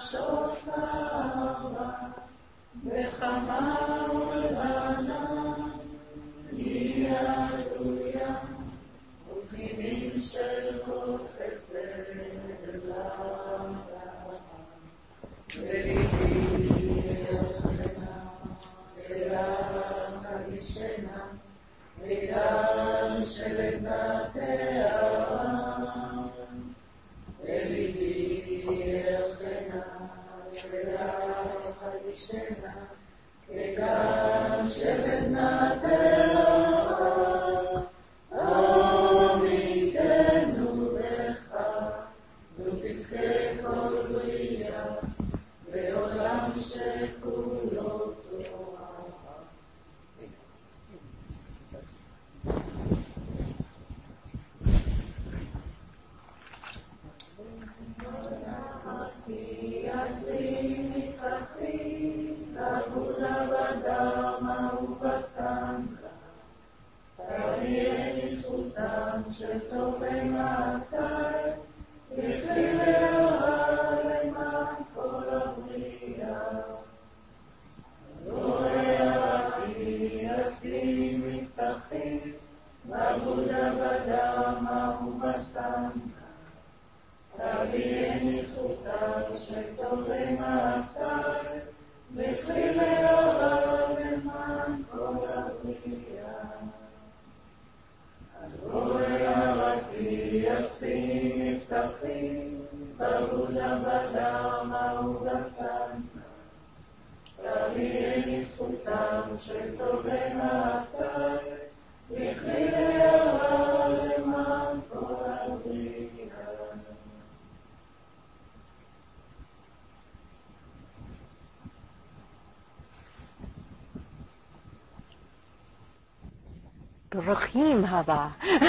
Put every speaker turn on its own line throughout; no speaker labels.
ברוכים הבא.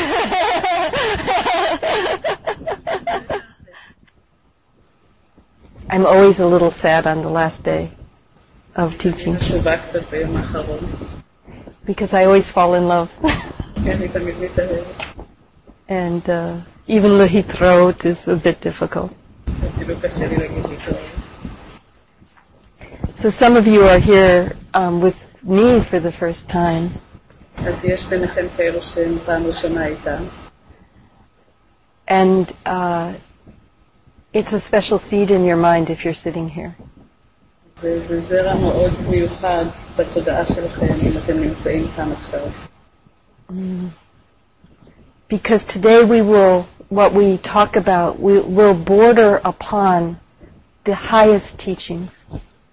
I'm always a little sad on the last day of teaching. Because I always fall in love. And even lehitrot is a bit difficult. So some of you are here with me for the first time. And it's a special seed in your mind if you're sitting here. Because today what we talk about, we will border upon the highest teachings.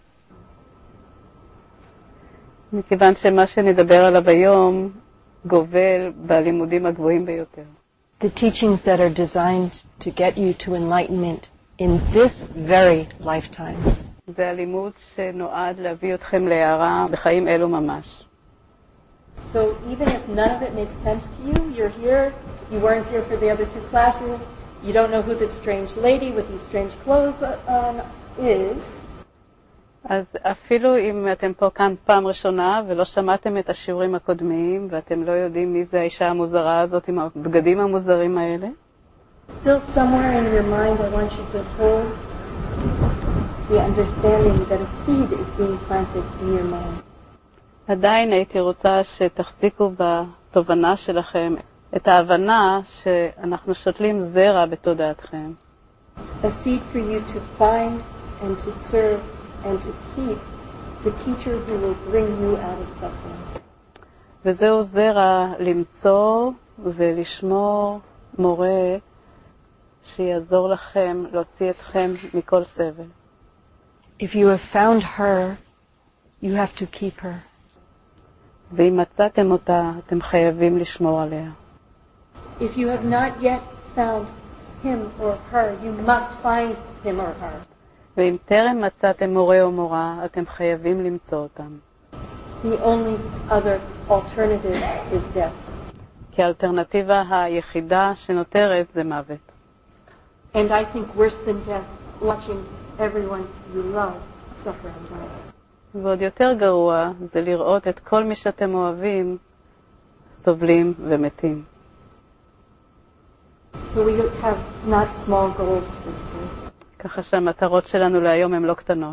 מכיוון שמה שנדבר עליו היום גובל בלימודים הגבוהים ביותר.
The teachings that are designed to get you to enlightenment in this very lifetime.
זה הלימוד שנועד להביא אתכם להערה בחיים אלו ממש.
So even if none of it makes sense to you, you're here, you weren't here for the other two classes, you don't know who this strange lady with these strange clothes on is.
אז אפילו אם אתם פה כאן פעם ראשונה ולא שמעתם את השיעורים הקודמים ואתם לא יודעים מי זה האישה המוזרה הזאת עם הבגדים המוזרים האלה,
still somewhere in your mind I want you to hold the understanding that a seed is being planted in your mind.
עדיין הייתי רוצה שתחזיקו בתובנה שלכם את ההבנה שאנחנו שותלים זרע בתודעתכם.
A seed for you to find and to serve and to keep the teacher who will bring you out of suffering.
וזהו זרע למצוא ולשמור מורה שיעזור לכם להוציא אתכם מכל סבל.
If you have found her, you have to keep her.
ואם מצאתם אותה, אתם חייבים לשמור עליה.
If you have not yet found him or her, you must find him or her.
ואם טרם מצאתם מורה או מורה, אתם חייבים למצוא אותם.
The only other alternative is death.
כי האלטרנטיבה היחידה שנותרת זה מוות.
And I think worse than death, watching everyone you love suffer and die.
ועוד יותר גרוע זה לראות את כל מי שאתם אוהבים סובלים ומתים.
So we have not small goals for today.
ככה שהמטרות שלנו להיום הן לא קטנות.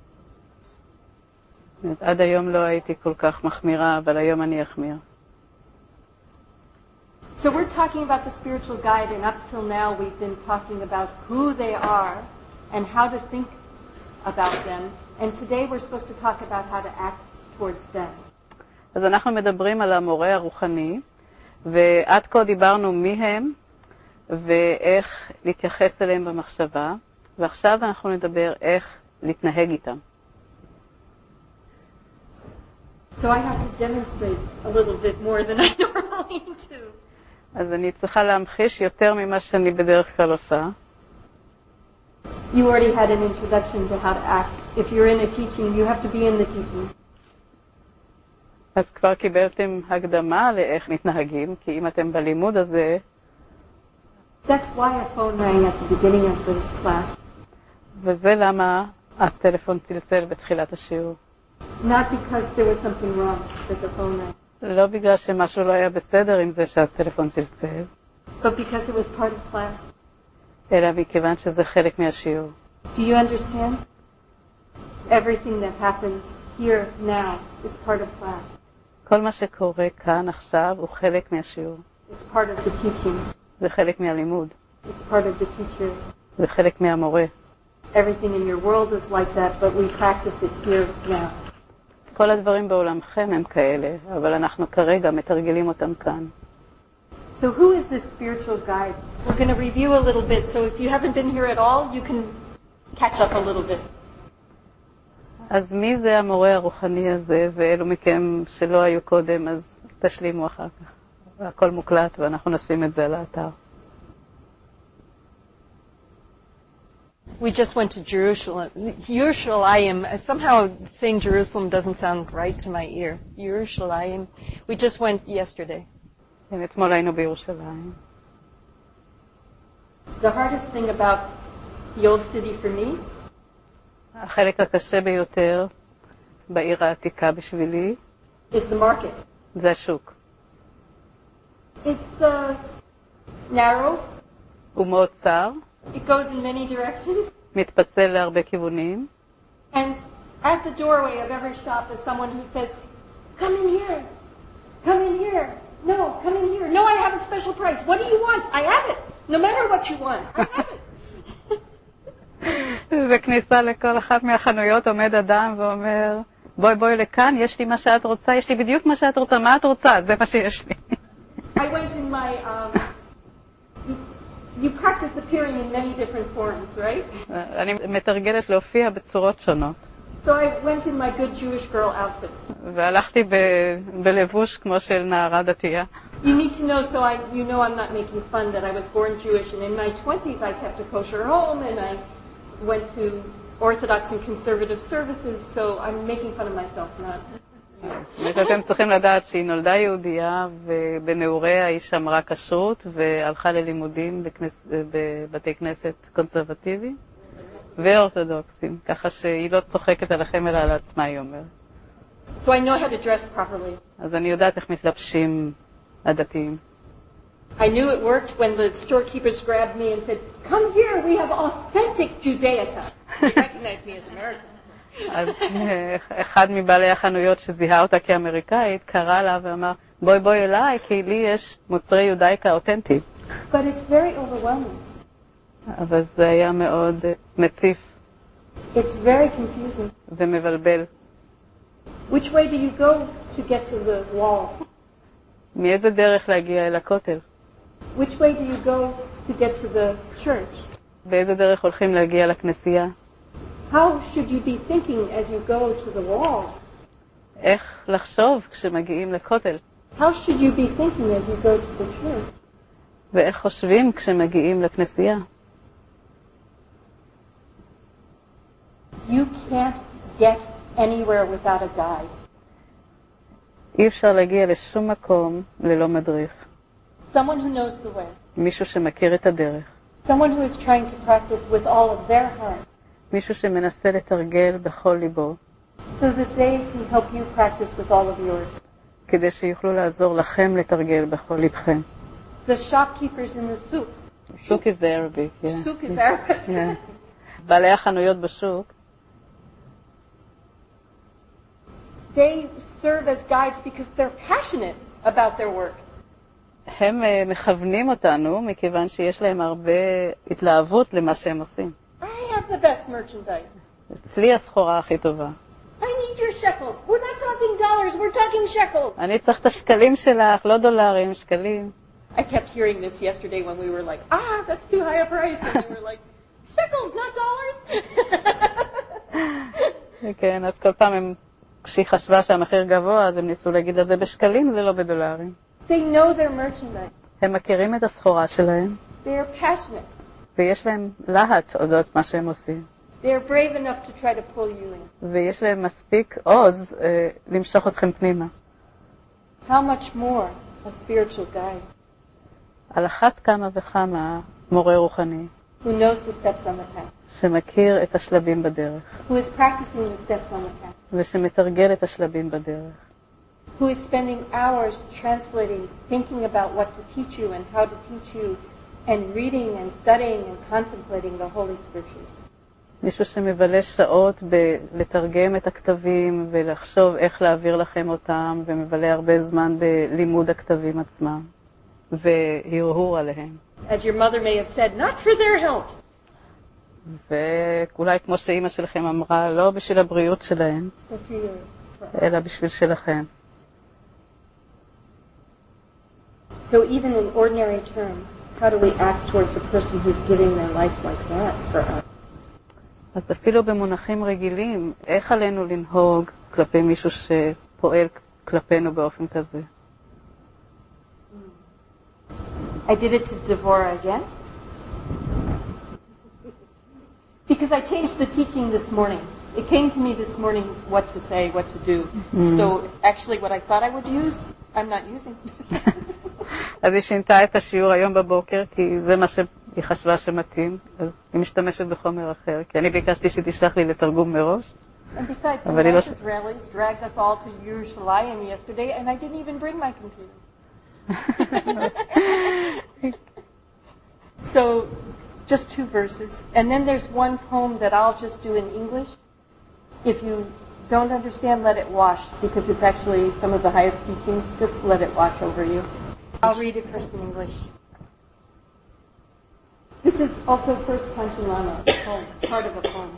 עד היום לא הייתי כל כך מחמירה, אבל היום אני אחמיר.
So we're talking about the spiritual guide, and up till now we've been talking about who they are and how to think about them. And today we're supposed to talk about how to act towards them.
אז אנחנו מדברים על המורה הרוחני, ועד כה דיברנו מי הם ואיך להתייחס אליהם במחשבה, ועכשיו אנחנו נדבר איך להתנהג איתם.
So I have to demonstrate a little bit more than I normally do.
אז אני צריכה להמחיש יותר ממה שאני בדרך כלל עושה.
You already had an introduction to how to act. If you're in a teaching, you have to be in the teaching.
אז כבר קיבלתם הקדמה לאיך מתנהגים, כי אם אתם בלימוד הזה...
That's why a phone rang at the beginning of the class.
וזה למה הטלפון צלצל בתחילת השיעור.
Not because there was something wrong with the phone rang.
לא בגלל שמשהו לא היה בסדר עם זה שהטלפון צלצל.
But because it was part of class.
אלא מכיוון שזה חלק מהשיעור.
Do you understand? Everything that happens here now is part of class.
כל מה שקורה כאן עכשיו הוא חלק מהשיעור.
It's part of the teaching.
זה חלק מהלימוד.
It's part of the teacher.
זה חלק מהמורה.
Everything in your world is like that, but we practice it here now.
כל הדברים בעולמכם הם כאלה, אבל אנחנו כרגע מתרגלים אותם כאן.
So who is this spiritual guide? We're going to review a little bit, so if you haven't been here at all, you can catch up a little bit.
אז מי זה המורה הרוחני הזה, ואלו מכם שלא היו קודם, אז תשלימו אחר כך. הכל מוקלט ואנחנו נשים את זה על האתר.
We just went to Jerusalem. Yerushalayim. Somehow saying Jerusalem doesn't sound right to my ear. Yerushalayim. We just went yesterday.
כן, אתמול היינו בירושלים.
The hardest thing about the old city for me
החלק הקשה ביותר בעיר העתיקה בשבילי
is the market.
זה השוק.
It's narrow.
הוא מאוד צר,
It goes in many directions.
מתפצל להרבה כיוונים,
And at the doorway of every shop is someone who says, come in here, come in here, no, come in here, no, I have a special price, what do you want? I have it, no matter what you want, I have it.
וכניסה לכל אחת מהחנויות עומד אדם ואומר, בואי לכאן, יש לי מה שאת רוצה, יש לי בדיוק מה שאת רוצה, מה את רוצה? זה מה שיש לי.
I went in my, you practice appearing in many different forms, right?
אני מתרגלת להופיע בצורות שונות.
So I went in my good Jewish girl outfit.
והלכתי בלבוש כמו של נערה דתייה.
You need to know, so you know I'm not making fun that I was born Jewish, and in my 20s I kept a kosher home, and I went to Orthodox and conservative services, so I'm making fun of myself, not...
אתם צריכים לדעת שהיא נולדה יהודייה, ובנעוריה היא שמרה כשרות, והלכה ללימודים בבתי כנסת קונסרבטיביים ואורתודוקסים, ככה שהיא לא צוחקת עליכם אלא על עצמה, היא אומרת.
So I know how to dress properly.
אז אני יודעת איך מתלבשים הדתיים.
I knew it worked when the storekeepers grabbed me and said, come here, we have authentic Judaica. They recognized me as American.
אז אחד מבעלי החנויות שזיהה אותה כאמריקאית קרא לה ואמר, בואי אליי, כי לי יש מוצרי יודאיקה אותנטיים.
But it's very overwhelming.
אבל זה היה מאוד מציף.
It's very confusing.
ומבלבל.
Which way do you go to get to the wall?
מאיזה דרך להגיע אל הכותל?
Which way do you go to get to the church?
באיזה דרך הולכים להגיע לכנסייה?
How should you be thinking as you go to the wall?
איך לחשוב כשמגיעים לכותל?
How should you be thinking as you go to the church?
ואיך חושבים כשמגיעים לכנסייה?
You can't get anywhere without a guide.
אי אפשר להגיע לשום מקום ללא מדריך.
Someone who knows the way.
מישהו שמכיר את הדרך.
Someone who is trying to practice with all of their heart.
מישהו שמנסה לתרגל בכל ליבו.
So that they can help you practice with all of yours.
כדי שיוכלו לעזור לכם לתרגל בכל ליבכם.
The shopkeepers in the souk.
Souk is Arabic, yeah.
Souk is Arabic.
Yeah. בעלי החנויות בשוק,
they serve as guides because they're passionate about their work.
הם מכוונים אותנו מכיוון שיש להם הרבה התלהבות למה שהם עושים.
I have the best merchandise.
אצלי הסחורה הכי טובה.
I need your shekels. We're not talking dollars, we're talking shekels.
אני צריך את השקלים שלך, לא דולרים, שקלים.
I kept hearing this yesterday when we were like, that's too high a price. And they were like, shekels, not dollars.
כן, אז כל פעם כשהיא חשבה שהמחיר גבוה, אז הם ניסו להגיד, אז זה בשקלים, זה לא בדולרים.
They know their merchandise.
הם מכירים את הסחורה שלהם,
They are passionate.
ויש להם להט אודות מה שהם עושים.
They are brave enough to try to pull you in.
ויש להם מספיק עוז למשוך אתכם פנימה.
How much more a spiritual guide
על אחת כמה וכמה מורה רוחני,
who knows the steps on the path,
שמכיר את השלבים בדרך,
who is practicing the steps on the path,
ושמתרגל את השלבים בדרך,
who is spending hours translating, thinking about what to teach you and how to teach you, and reading and studying and contemplating the Holy Scriptures.
מישהו שמבלה שעות לתרגם את הכתבים ולחשוב איך להעביר לכם אותם, ומבלה הרבה זמן בלימוד הכתבים עצמם והרהור עליהם.
As your mother may have said, not for their health.
ואולי כמו שאימא שלכם אמרה, לא בשביל הבריאות שלהם,
But for your,
אלא בשביל שלכם.
So even in ordinary terms, how do we act towards a person who's giving their life like that for us?
אז אפילו במונחים רגילים, איך עלינו לנהוג כלפי מישהו שפועל כלפינו באופן כזה?
I did it to Devorah again. Because I changed the teaching this morning. It came to me this morning what to say, what to do. So actually what I thought I would use, I'm not using.
אז היא שינתה את השיעור היום בבוקר, כי זה מה שהיא חשבה שמתאים, אז היא משתמשת בחומר אחר, כי אני ביקשתי שתשלח לי לתרגום מראש.
And besides, some nice Israelis dragged us all to Yerushalayim yesterday, and I didn't even bring my computer. So, just 2 verses. And then there's one poem that I'll just do in English. If you don't understand, let it wash, because it's actually some of the highest teachings. Just let it wash over you. I'll read it first in English. This is also First Panchalama, a poem, part of a poem.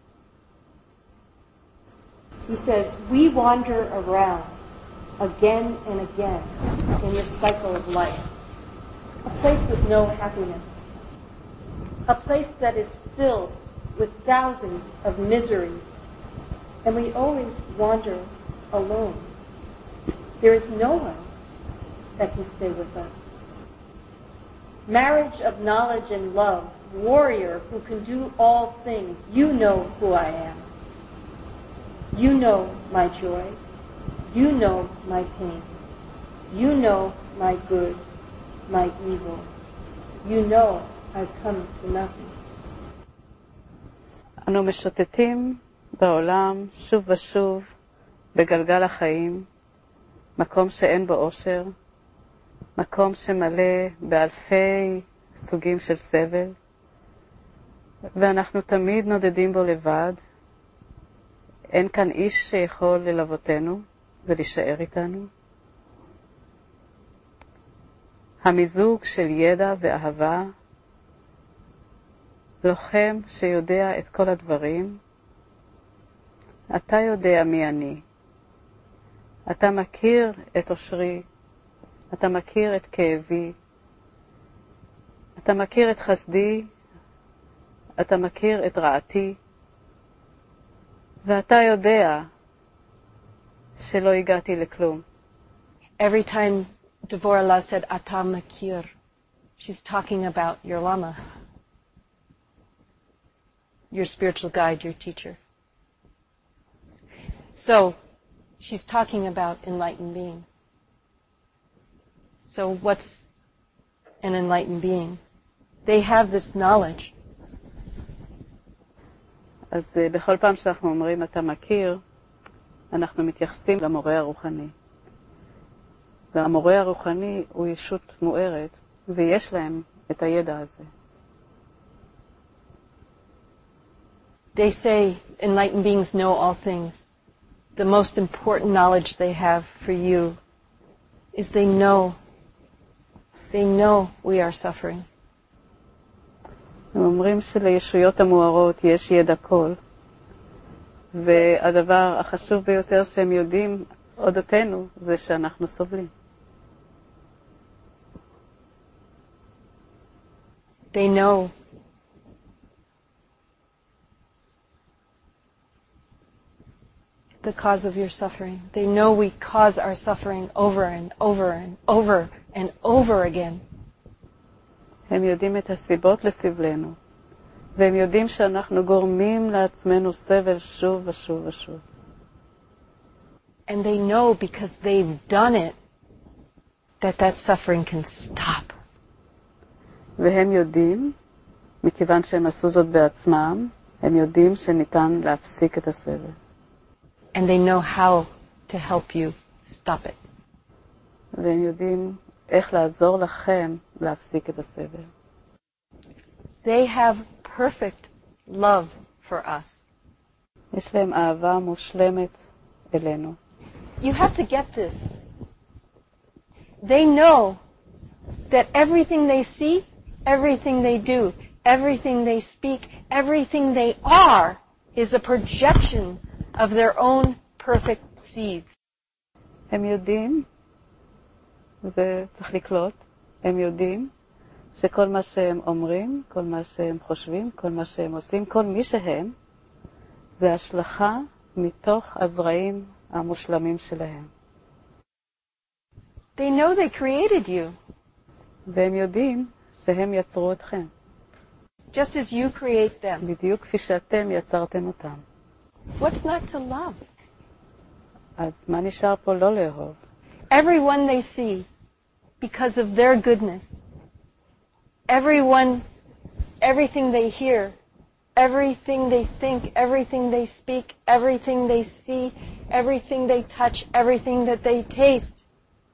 He says, we wander around again and again in this cycle of life. A place with no happiness. A place that is filled with thousands of miseries. And we always wander alone. There is no one that can stay with us. Marriage of knowledge and love, warrior who can do all things, you know who I am. You know my joy. You know my pain. You know my good, my evil. You know I've come to nothing.
אנו משוטטים בעולם שוב ושוב בגלגל החיים, מקום שאין בו אושר, מקום שמלא באלפי סוגים של סבל, ואנחנו תמיד נודדים בו לבד. אין כאן איש שיכול ללוותנו ולהישאר איתנו. המיזוג של ידע ואהבה, לוחם שיודע את כל הדברים, אתה יודע מי אני. אתה מכיר את אושרי, אתה מכיר את כאבי, אתה מכיר את חסדי, אתה מכיר את רעתי, ואתה יודע שלא הגעתי לכלום.
Every time Devorah La said Ata Makir, she's talking about your Lama, your spiritual guide, your teacher. So, she's talking about enlightened beings. So what's an enlightened being? They have this knowledge.
אז בכל פעם שאנחנו אומרים אתה מכיר, אנחנו מתייחסים למורה הרוחני. והמורה הרוחני הוא ישות מוארת, ויש להם את הידע הזה.
They say enlightened beings know all things. The most important knowledge they have for you is they know we are suffering.
הם אומרים שלישויות המוארות יש ידע כל, והדבר החשוב ביותר שהם יודעים אודותינו זה שאנחנו סובלים.
They know the cause of your suffering. They know we cause our suffering over and over and over and over again.
הם יודעים את הסיבות לסבלנו, והם יודעים שאנחנו גורמים לעצמנו סבל שוב ושוב ושוב.
And they know because they've done it that suffering can stop.
והם יודעים, מכיוון שהם עשו זאת בעצמם, הם יודעים שניתן להפסיק את הסבל.
And they know how to help you stop it.
והם יודעים איך לעזור לכם להפסיק את הסבל.
They have perfect love for us.
יש להם אהבה מושלמת אלינו.
You have to get this. They know that everything they see, everything they do, everything they speak, everything they are is a projection of their own perfect seeds.
הם יודעים, וזה צריך לקלוט, הם יודעים שכל מה שהם אומרים, כל מה שהם חושבים, כל מה שהם עושים, כל מי שהם, זה השלכה מתוך הזרעים המושלמים שלהם.
They know they created you.
והם יודעים שהם יצרו אתכם.
Just as you create them.
בדיוק כפי שאתם יצרתם אותם.
What's not to love?
אז מה נשאר פה לא לאהוב?
Everyone they see, because of their goodness. Everyone, everything they hear, everything they think, everything they speak, everything they see, everything they touch, everything that they taste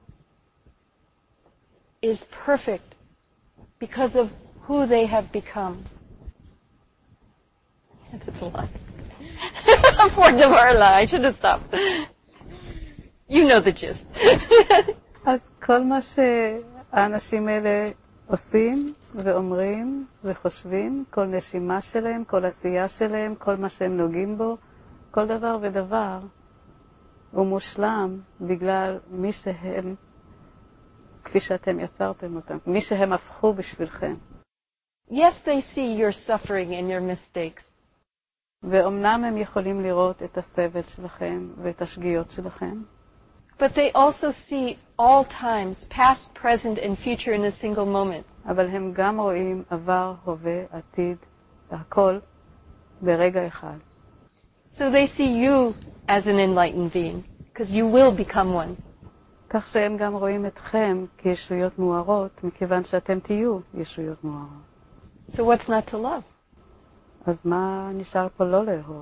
is perfect because of who they have become. That's a lot. Poor Devarla, I should have stopped. You know the gist.
אז כל מה שהאנשים האלה עושים ואומרים וחושבים, כל נשימה שלהם, כל עשייה שלהם, כל מה שהם נוגעים בו, כל דבר ודבר הוא מושלם בגלל מי שהם, כפי שאתם יצרתם אותם, מי שהם הפכו בשבילכם.
Yes, they see your suffering and your mistakes.
ואומנם הם יכולים לראות את הסבל שלכם ואת השגיאות שלכם.
But they also see all times, past, present, and future in a single moment.
אבל הם גם רואים עבר, הווה, עתיד, הכל ברגע אחד.
So they see you as an enlightened being, because you will become one.
כך שהם גם רואים אתכם כישויות מוארות, מכיוון שאתם תהיו ישויות מוארות.
So what's not to love?
אז מה נשאר פה לא לאהוב?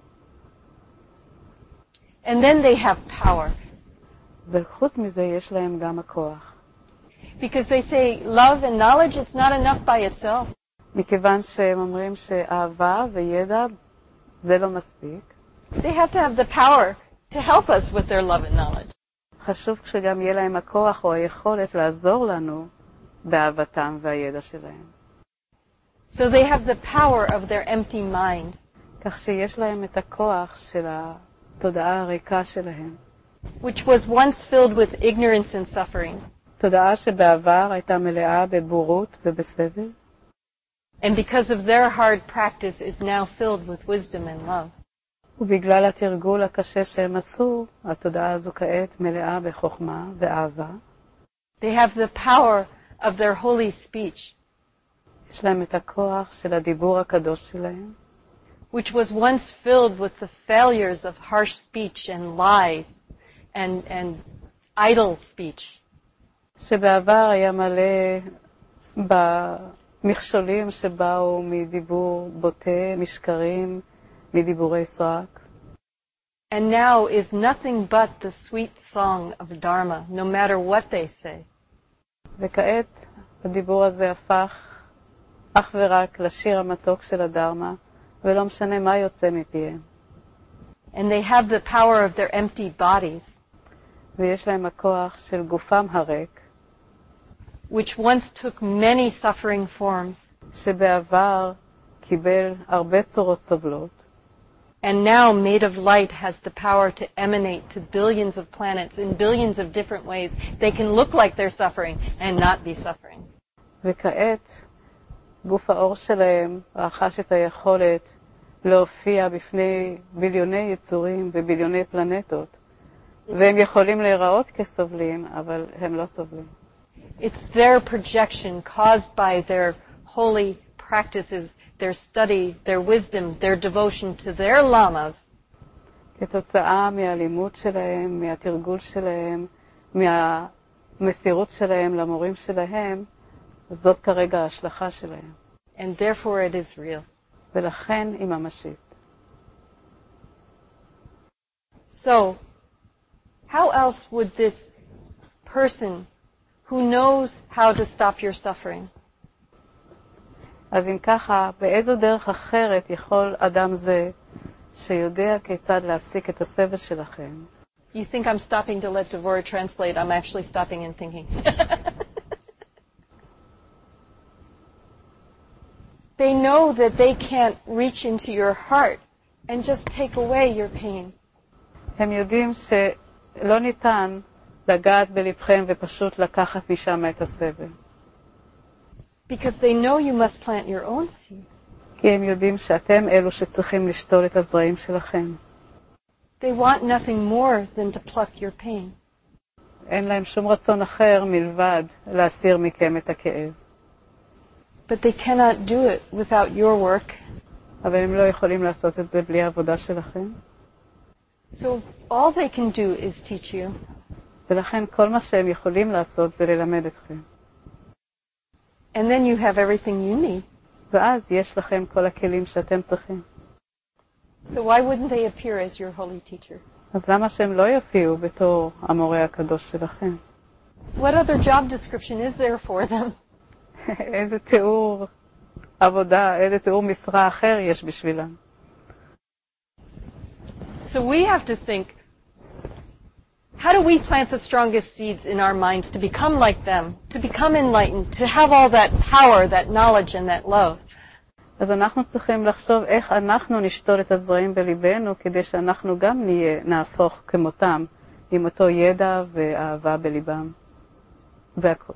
And then they have power.
וחוץ מזה יש להם גם הכוח.
Because they say love and knowledge, it's not enough by itself.
מכיוון שהם אומרים שאהבה וידע זה לא מספיק.
They have to have the power to help us with their love and knowledge.
חשוב שגם יהיה להם הכוח או היכולת לעזור לנו באהבתם והידע שלהם.
So they have the power of their empty mind.
כך שיש להם את הכוח של התודעה הריקה שלהם.
Which was once filled with ignorance and suffering.
תודעה שבעבר הייתה מלאה בבורות ובסבל.
And because of their hard practice is now filled with wisdom and love.
ובגלל התרגול הקשה שהם עשו, התודעה הזו כעת מלאה בחוכמה ואהבה.
They have the power of their holy speech.
יש להם את הכוח של הדיבור הקדוש שלהם.
Which was once filled with the failures of harsh speech and lies and idle speech.
שבעבר היה מלא במכשולים שבאו מדיבור בוטה, משקרים, מדיבורי סרק.
And now is nothing but the sweet song of Dharma, no matter what they say.
וכעת הדיבור הזה הפך אך ורק לשיר המתוק של הדרמה, ולא משנה מה יוצא מפיהם.
And they have the power of their empty bodies,
ויש להם הכוח של גופם הריק,
which once took many suffering forms,
שבעבר קיבל הרבה צורות סובלות,
and now made of light has the power to emanate to billions of planets in billions of different ways. They can look like they're suffering and not be suffering.
וכעת גוף האור שלהם רכש את היכולת להופיע בפני ביליוני יצורים וביליוני פלנטות, והם יכולים להיראות כסובלים, אבל הם לא סובלים.
It's their projection caused by their holy practices, their study, their wisdom, their devotion to their lamas.
כתוצאה מהלימוד שלהם, מהתרגול שלהם, מהמסירות שלהם למורים שלהם, זאת כרגע ההשלכה שלהם.
And therefore it is real.
ולכן היא ממשית.
So, how else would this person who knows how to stop your suffering,
אז אם ככה, באיזו דרך אחרת יכול אדם זה שיודע כיצד להפסיק את הסבל שלכם?
you think I'm stopping to let Devorah translate, I'm actually stopping and thinking. They know that they can't reach into your heart and just take away your pain.
הם יודעים שלא ניתן לגעת בלבכם ופשוט לקחת משם את הסבל.
Because they know you must plant your own seeds.
כי הם יודעים שאתם אלו שצריכים לשתול את הזרעים שלכם.
They want nothing more than to pluck your pain.
אין להם שום רצון אחר מלבד להסיר מכם את הכאב.
But they cannot do it without your work.
אבל הם לא יכולים לעשות את זה בלי העבודה שלכם.
So all they can do is teach you.
ולכן כל מה שהם יכולים לעשות זה ללמד אתכם.
And then you have everything you need.
ואז יש לכם כל הכלים שאתם צריכים.
So why wouldn't they appear as your holy teacher?
אז למה שהם לא יופיעו בתור המורה הקדוש שלכם?
What other job description is there for them?
איזה תיאור עבודה, איזה תיאור משרה אחר יש בשבילם.
So we have to think, how do we plant the strongest seeds in our minds to become like them, to become enlightened, to have all that power, that knowledge, and that love?
אז אנחנו צריכים לחשוב איך אנחנו נשתול את הזרעים בליבנו, כדי שאנחנו גם נהפוך כמותם, עם אותו ידע ואהבה בליבם. והכל.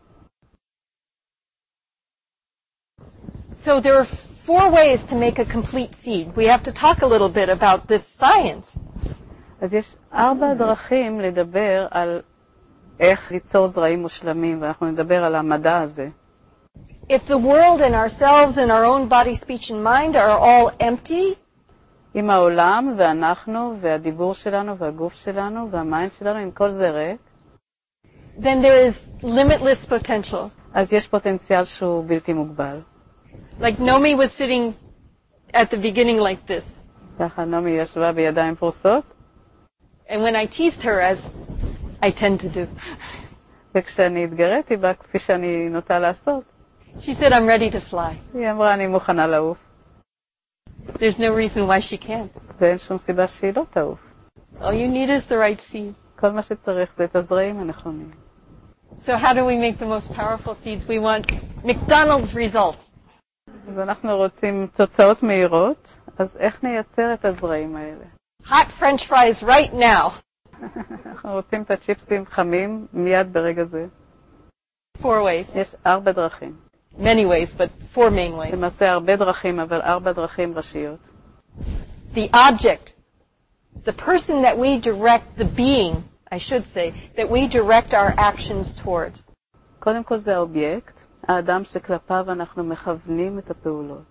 So there are 4 ways to make a complete seed. We have to talk a little bit about this science.
אז יש 4 דרכים לדבר על איך ליצור זרעים מושלמים, ואנחנו נדבר על המדע הזה.
If the world and ourselves and our own body, speech and mind are all empty,
אם העולם ואנחנו והדיבור שלנו והגוף שלנו והמיינד שלנו, אם כל זה ריק,
then there is limitless potential.
אז יש פוטנציאל שהוא בלתי מוגבל.
Like Nomi was sitting at the beginning like this.
ככה נעמי ישבה בידיים פרוסות,
And when I teased her, as I tend to do,
וכשאני התגריתי בה, כפי שאני נוטה לעשות,
she said, I'm ready to fly.
היא אמרה, אני מוכנה לעוף.
There's no reason why she can't.
ואין שום סיבה שהיא לא תעוף.
All you need is the right seeds.
כל מה שצריך זה את הזרעים הנכונים.
So how do we make the most powerful seeds? We want McDonald's results.
אז אנחנו רוצים תוצאות מהירות, אז איך נייצר את הזרעים האלה?
Hot French fries right now.
אנחנו רוצים את הצ'יפסים חמים מיד ברגע זה.
4 ways.
יש 4 דרכים.
Many ways, but 4 main ways.
למעשה הרבה דרכים, אבל 4 דרכים ראשיות.
The object, the person that we direct, the being, I should say, that we direct our actions towards.
קודם כל זה האובייקט, האדם שכלפיו אנחנו מכוונים את הפעולות.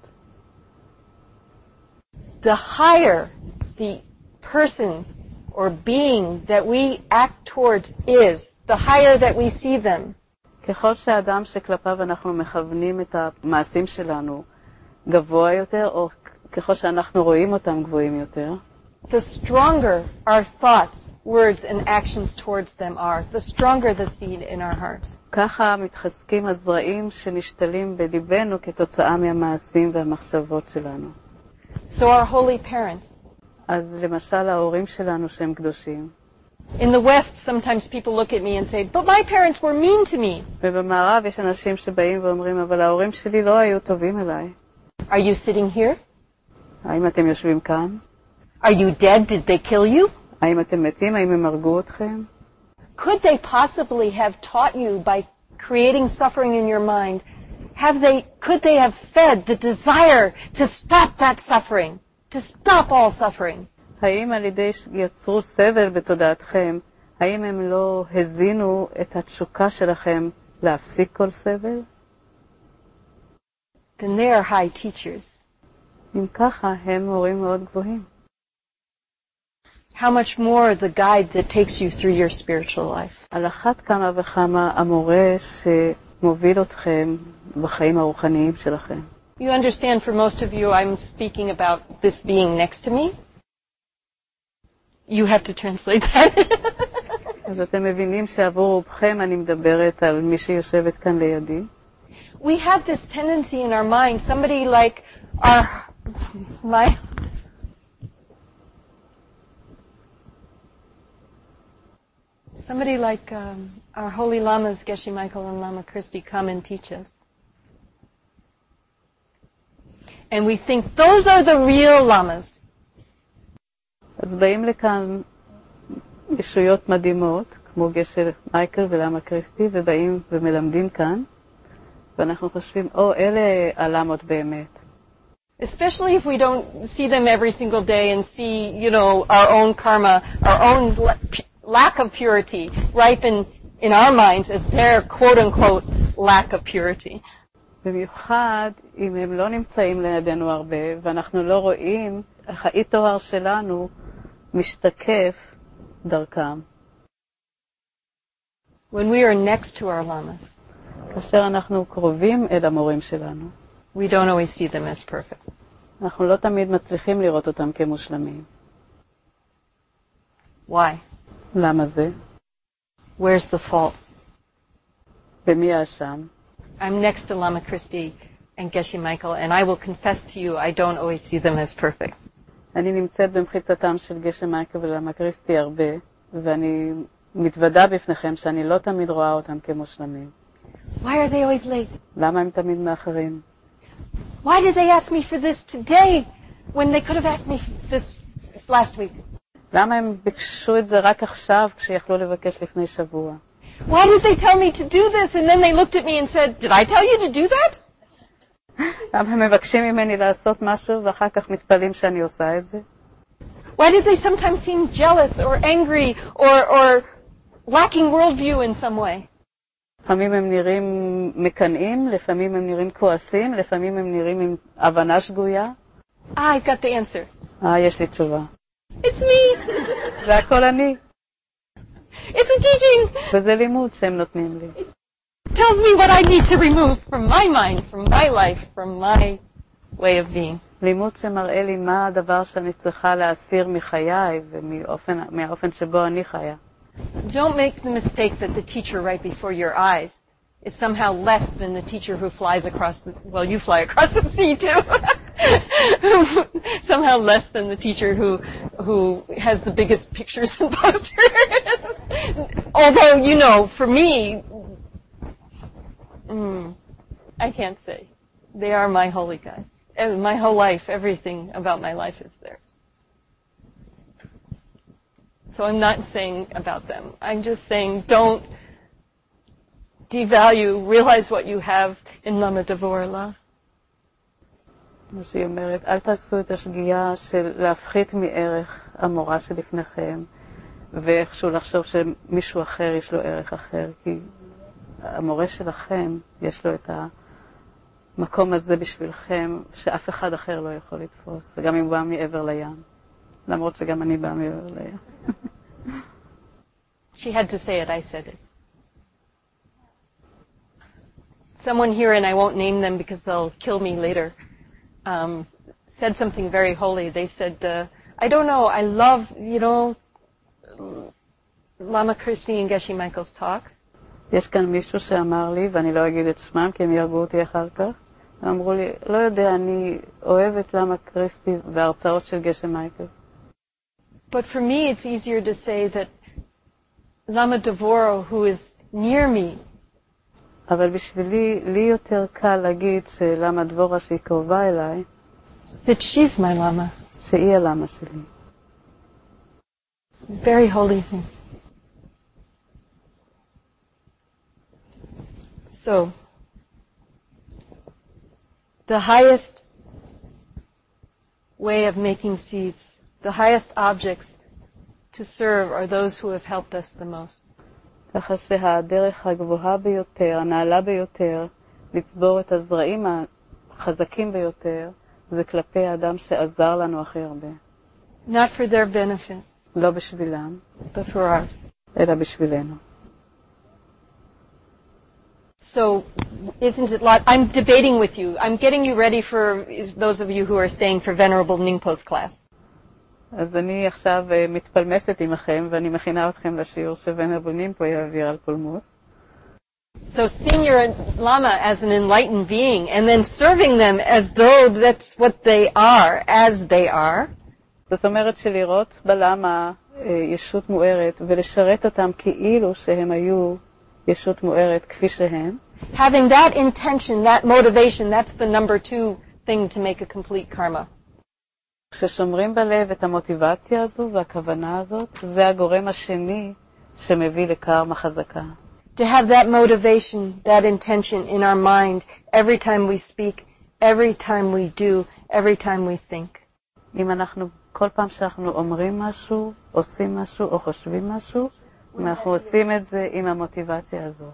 The higher the person or being that we act towards is, the higher that we see them,
ככל שהאדם שכלפיו אנחנו מכוונים את המעשים שלנו גבוה יותר, או ככל שאנחנו רואים אותם גבוהים יותר,
the stronger our thoughts, words, and actions towards them are, the stronger the seed in our hearts.
ככה מתחזקים הזרעים שנשתלים בליבנו כתוצאה מהמעשים והמחשבות שלנו.
So our holy parents.
אז למשל ההורים שלנו שהם קדושים.
In the West, sometimes people look at me and say, but my parents were mean to me.
ובמערב יש אנשים שבאים ואומרים, אבל ההורים שלי לא היו טובים אליי.
Are you sitting here?
האם אתם יושבים כאן?
Are you dead? Did they kill you?
האם אתם מתים? האם הם הרגו אתכם?
Could they possibly have taught you by creating suffering in your mind? Could they have fed the desire to stop that suffering, to stop all suffering?
האם על ידי שיצרו סבל בתודעתכם, האם הם לא הזינו את התשוקה שלכם להפסיק כל סבל?
Then they are high teachers.
אם ככה, הם הורים מאוד גבוהים.
How much more the guide that takes you through your spiritual life.
על אחת כמה וכמה המורה שמוביל אתכם בחיים הרוחניים שלכם.
You understand, for most of you, I'm speaking about this being next to me. You have to translate that.
אז אתם מבינים שעבור רובכם אני מדברת על מי שיושבת כאן לידי.
We have this tendency in our mind, somebody like our holy lamas, Geshe Michael and Lama Christy, come and teach us. And we think those are the real lamas.
אז באים לכאן ישויות מדהימות, כמו גשר מייקל ולמה קריסטי, ובאים ומלמדים כאן, ואנחנו חושבים, אלה הלמות באמת.
Especially if we don't see them every single day and see, our own karma, our own lack of purity ripen in our minds as their quote-unquote lack of purity.
במיוחד אם הם לא נמצאים לידינו הרבה, ואנחנו לא רואים איך האי-תואר שלנו משתקף דרכם.
When we are next to our lamas,
כאשר אנחנו קרובים אל המורים שלנו,
we don't always see them as perfect.
אנחנו לא תמיד מצליחים לראות אותם כמושלמים.
Why?
למה זה?
Where's the fault?
במי האשם?
I'm next to Lama Christy and Geshe Michael, and I will confess to you, I don't always see them as perfect.
אני נמצאת במחיצתם של גשם מייקל ולמה קריסטי הרבה, ואני מתוודה בפניכם שאני לא תמיד רואה אותם כמושלמים.
Why are they always late?
למה הם תמיד מאחרים?
Why did they ask me for this today when they could have asked me this last week?
למה הם ביקשו את זה רק עכשיו כשיכלו לבקש לפני שבוע?
Why did they tell me to do this and then they looked at me and said, did I tell you to do that?
למה הם מבקשים ממני לעשות משהו ואחר כך מתפלאים שאני עושה את זה?
Why did they sometimes seem jealous or angry or lacking worldview in some way?
לפעמים הם נראים מקנאים, לפעמים הם נראים כועסים, לפעמים הם נראים עם הבנה שגויה.
I got the answer.
יש לי תשובה.
It's me.
זה הכל אני.
It's a teaching.
וזה לימוד שהם נותנים לי.
It tells me what I need to remove from my mind, from my life, from my way of being.
לימוד שמראה לי מה הדבר שאני צריכה להסיר מחיי ומהאופן שבו אני חיה.
Don't make the mistake that the teacher right before your eyes is somehow less than the teacher who flies across you fly across the sea too. Somehow less than the teacher who has the biggest pictures and posters. Although, for me, I can't say. They are my holy guys. And my whole life, everything about my life is there. So I'm not saying about them. I'm just saying don't devalue, realize what you have in Lama Devorah.
כמו שהיא אומרת, אל תעשו את השגיאה של להפחית מערך המורה שלפניכם, ואיכשהו לחשוב שמישהו אחר יש לו ערך אחר, כי המורה שלכם יש לו את המקום הזה בשבילכם, שאף אחד אחר לא יכול לתפוס, וגם אם הוא בא מעבר לים, למרות שגם אני באה מעבר לים.
She had to say it, I said it. Someone here, and I won't name them because they'll kill me later, said something very holy. They said, I don't know, I love, Lama Christy and Geshe Michael's talks.
יש כאן מישהו שאמר לי, ואני לא אגיד את שמם כי הם ירגו אותי אחר כך, אמרו לי, לא יודע, אני אוהבת למה קריסטי וההרצאות של גשם מייקל.
But for me, it's easier to say that Lama Devoro, who is near me,
אבל בשבילי, לי יותר קל להגיד שלמה דבורה שהיא קרובה אליי,
that she's my Lama.
שהיא הלמה שלי.
Very holy thing. So, the highest way of making seeds, the highest objects to serve are those who have helped us the most.
ככה שהדרך הגבוהה ביותר, הנעלה ביותר, לצבור את הזרעים החזקים ביותר, זה כלפי האדם שעזר לנו הכי הרבה.
Not for their benefit,
לא בשבילם,
but for ours.
אלא בשבילנו.
So, isn't it I'm debating with you. I'm getting you ready for those of you who are staying for Venerable Ningpo's class.
אז אני עכשיו מתפלמסת עמכם, ואני מכינה אתכם לשיעור שוונרבל נינפו יעביר על פולמוס.
So seeing your Lama as an enlightened being and then serving them as though that's what they are, as they are.
זאת אומרת שלראות בלמה ישות מוארת ולשרת אותם כאילו שהם היו ישות מוארת כפי שהם.
Having that intention, that motivation, that's the number 2 thing to make a complete karma.
כששומרים בלב את המוטיבציה הזו והכוונה הזאת, זה הגורם השני שמביא לקרמה חזקה.
To have that motivation, that intention in our mind every time we speak, every time we do, every time we think.
אם אנחנו, כל פעם שאנחנו אומרים משהו, עושים משהו או חושבים משהו, אנחנו עושים את זה עם המוטיבציה הזאת.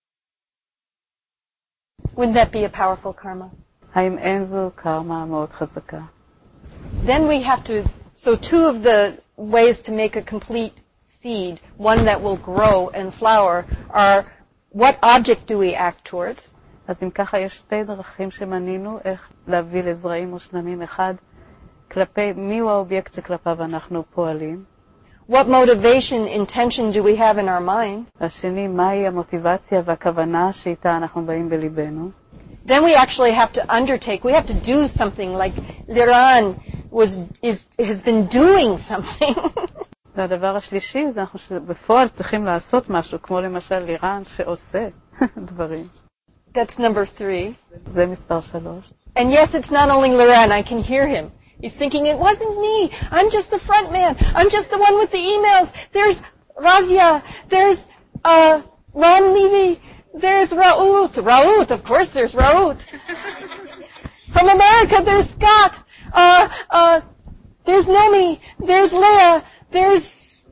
Wouldn't that be a powerful karma?
האם אין זו קרמה מאוד חזקה?
Then we have to, so 2 of the ways to make a complete seed, one that will grow and flower, are what object do we act towards?
אז אם ככה יש 2 דרכים שמנינו איך להביא לזרעים מושלמים. אחד, כלפי מיהו האובייקט שכלפיו אנחנו פועלים.
What motivation, intention do we have in our mind?
השני, מהי המוטיבציה והכוונה שאיתה אנחנו באים בליבנו.
Then we actually have to undertake, we have to do something like Liran has been doing something.
והדבר השלישי זה אנחנו בפועל צריכים לעשות משהו, כמו למשל לירן שעושה דברים.
That's number 3.
זה מספר 3.
And yes, it's not only Liran, I can hear him. He's thinking, it wasn't me. I'm just the front man. I'm just the one with the emails. There's Razia. There's Ron Levy. There's Raoult. Raoult, of course there's Raoult. From America, there's Scott. There's Nomi. There's Leah. There's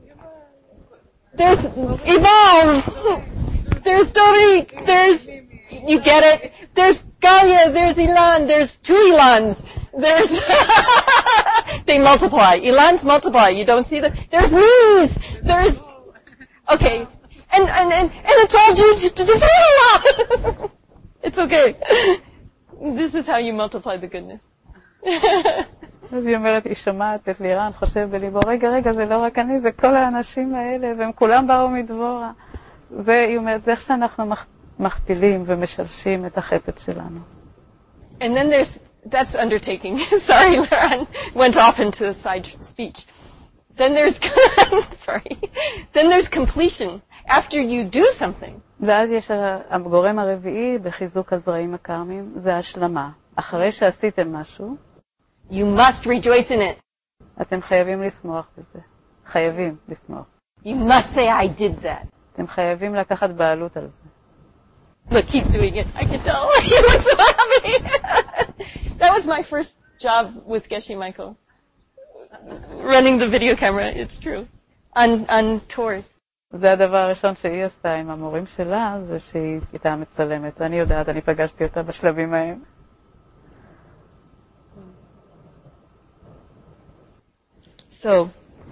Ivan. There's Dorit. You get it? There's Galia. There's Ilan. There's 2 Ilans. There's, they multiply. Ilans multiply. You don't see that? There's Minis. Okay. And it's all due to Devora. It's okay. This is how you multiply the goodness.
אז היא אומרת, היא שומעת את לירן, חושב בליבו, רגע, זה לא רק אני, זה כל האנשים האלה, והם כולם באו מדבורה. והיא אומרת, זה איך שאנחנו מכפילים ומשלשים את החסד שלנו.
And then that's undertaking. Sorry, Liran went off into a side speech. Then there's, then there's completion. After you do something.
ואז יש הגורם הרביעי בחיזוק הזרעים הקרמיים, זה השלמה. אחרי שעשיתם משהו,
you must rejoice in it.
אתם חייבים לשמוח בזה. חייבים לשמוח.
You must say, I did that.
אתם חייבים לקחת בעלות על זה.
Look, he's doing it. I can tell. He looks so happy. That was my first job with Geshe Michael. Running the video camera, it's true. On tours.
זה הדבר הראשון שהיא עשתה עם המורים שלה, זה שהיא הייתה מצלמת. אני יודעת, אני פגשתי אותה בשלבים ההם.
So,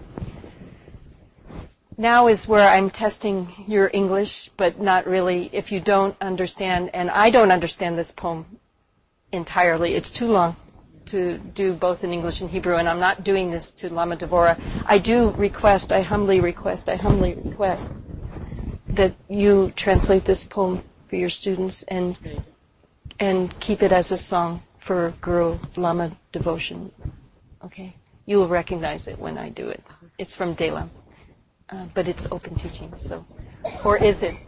now is where I'm testing your English, but not really. If you don't understand, and I don't understand this poem entirely, it's too long to do both in English and Hebrew, and I'm not doing this to Lama Devora. I humbly request that you translate this poem for your students and keep it as a song for Guru Lama devotion. Okay? You will recognize it when I do it. It's from Delam. But it's open teaching, so. Or is it?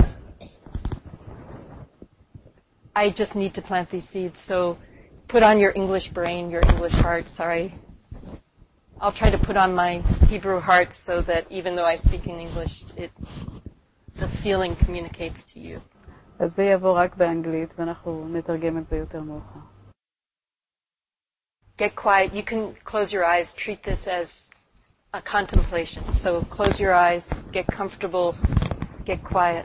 I just need to plant these seeds, so put on your English brain, your English heart, sorry. I'll try to put on my Hebrew heart so that even though I speak in English, the feeling communicates to you.
אז זה יבוא רק באנגלית, ואנחנו נתרגם את זה יותר מאוחר.
Get quiet. You can close your eyes. Treat this as a contemplation. So close your eyes, get comfortable, get quiet.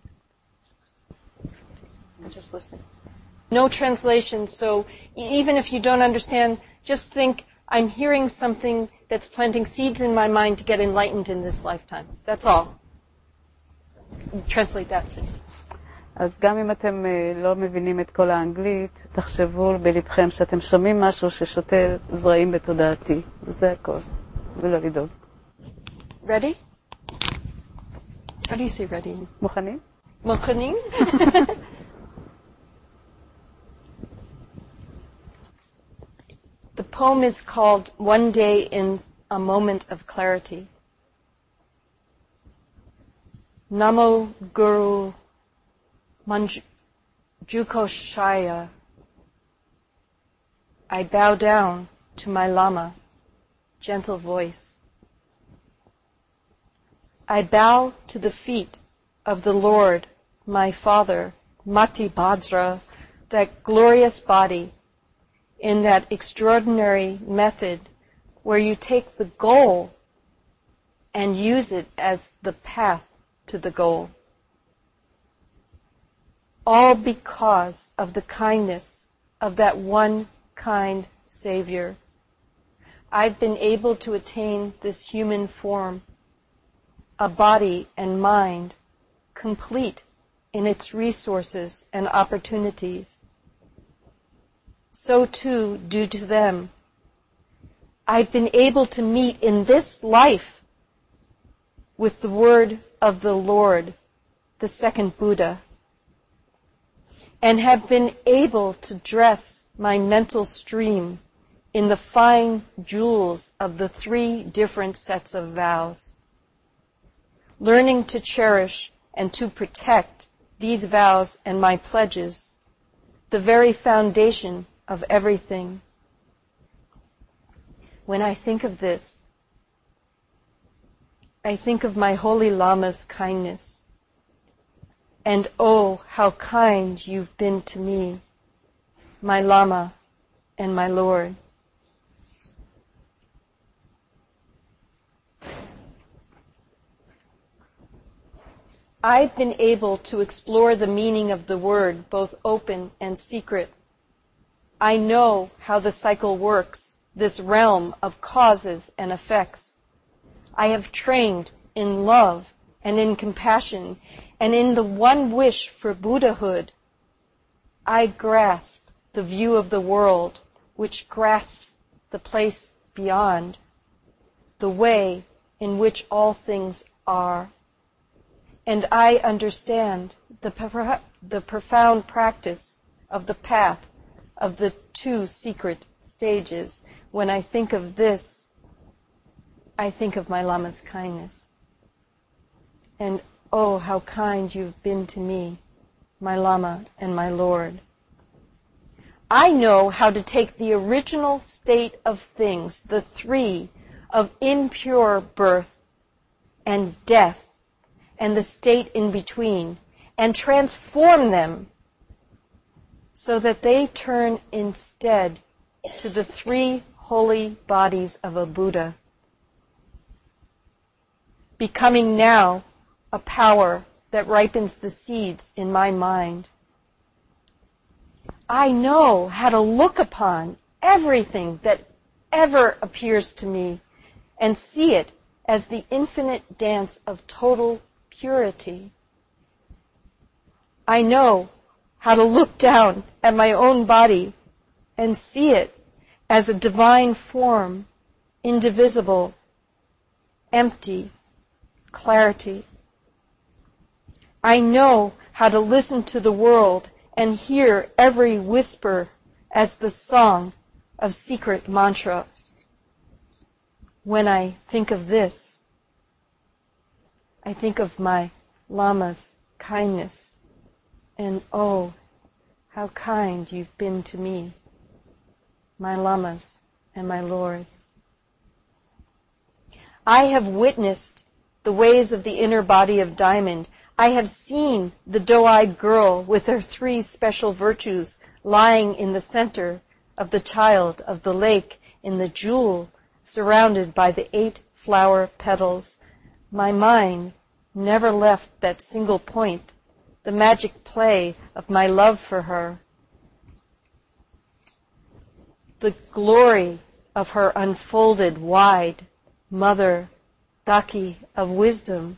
And just listen. No translation, so even if you don't understand, just think, I'm hearing something that's planting seeds in my mind to get enlightened in this lifetime. That's all. Translate that, please.
אז גם אם אתם לא מבינים את כל האנגלית, תחשבו בלבכם שאתם שומעים משהו ששותה זרעים בתודעתי. זה הכל. ולא לדאוג.
Ready? How do you say ready?
מוכנים?
מוכנים? The poem is called One Day in a Moment of Clarity. Namo Guru Manjukoshaya. I bow down to my Lama, gentle voice. I bow to the feet of the Lord, my Father, Mati Bhadra, that glorious body, in that extraordinary method where you take the goal and use it as the path to the goal. All because of the kindness of that one kind Savior. I've been able to attain this human form, a body and mind, complete in its resources and opportunities. So too due to them. I've been able to meet in this life with the word of the Lord, the second Buddha, and have been able to dress my mental stream in the fine jewels of the 3 different sets of vows, learning to cherish and to protect these vows and my pledges, the very foundation of everything. When I think of this, I think of my holy Lama's kindness, and oh, how kind you've been to me, my Lama and my Lord. I've been able to explore the meaning of the word, both open and secret. I know how the cycle works, this realm of causes and effects. I have trained in love and in compassion and in the one wish for Buddhahood. I grasp the view of the world which grasps the place beyond, the way in which all things are. And I understand the profound practice of the path of the 2 secret stages. When I think of this, I think of my Lama's kindness. And oh, how kind you've been to me, my Lama and my Lord. I know how to take the original state of things, the 3 of impure birth and death, and the state in between, and transform them so that they turn instead to the 3 holy bodies of a Buddha, becoming now a power that ripens the seeds in my mind. I know how to look upon everything that ever appears to me and see it as the infinite dance of total purity. I know how to look down at my own body and see it as a divine form, indivisible, empty, clarity. I know how to listen to the world and hear every whisper as the song of secret mantra. When I think of this, I think of my Lama's kindness, and oh, how kind you've been to me, my Lamas and my Lords. I have witnessed the ways of the inner body of diamond. I have seen the doe-eyed girl with her 3 special virtues lying in the center of the child of the lake in the jewel surrounded by the 8 flower petals. My mind never left that single point, the magic play of my love for her. The glory of her unfolded wide mother Daki of wisdom.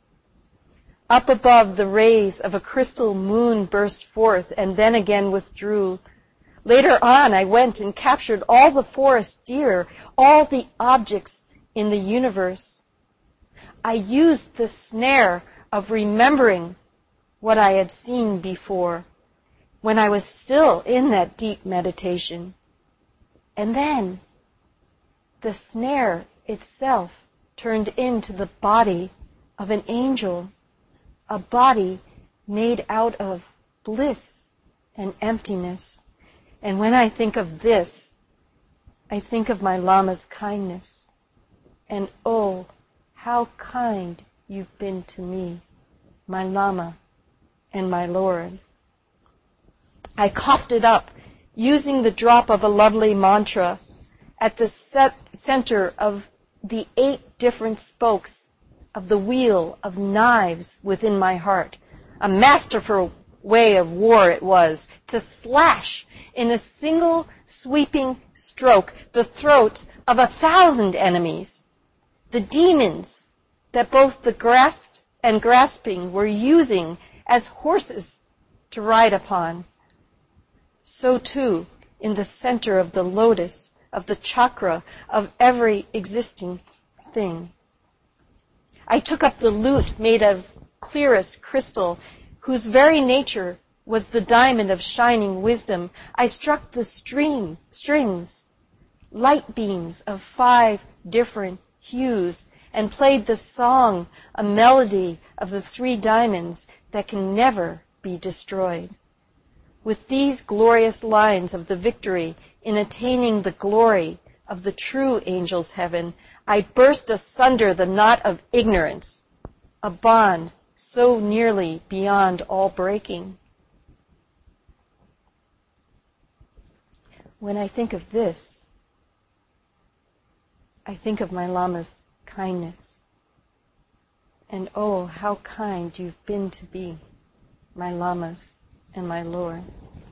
Up above, the rays of a crystal moon burst forth and then again withdrew. Later on, I went and captured all the forest deer, all the objects in the universe. I used the snare of remembering what I had seen before when I was still in that deep meditation. And then the snare itself turned into the body of an angel, a body made out of bliss and emptiness. And when I think of this, I think of my Lama's kindness. And oh, how kind you've been to me, my Lama and my Lord. I coughed it up, using the drop of a lovely mantra at the center of the 8 different spokes of the wheel of knives within my heart. A masterful way of war it was, to slash in a single sweeping stroke the throats of 1,000 enemies. The demons that both the grasped and grasping were using as horses to ride upon. So too, in the center of the lotus, of the chakra, of every existing thing. I took up the lute made of clearest crystal, whose very nature was the diamond of shining wisdom. I struck the strings, light beams of 5 different hues, and played the song, a melody of the 3 diamonds that can never be destroyed. With these glorious lines of the victory in attaining the glory of the true angel's heaven, I burst asunder the knot of ignorance, a bond so nearly beyond all breaking. When I think of this, I think of my Lama's kindness. And oh, how kind you've been to be, my Lamas and my Lord.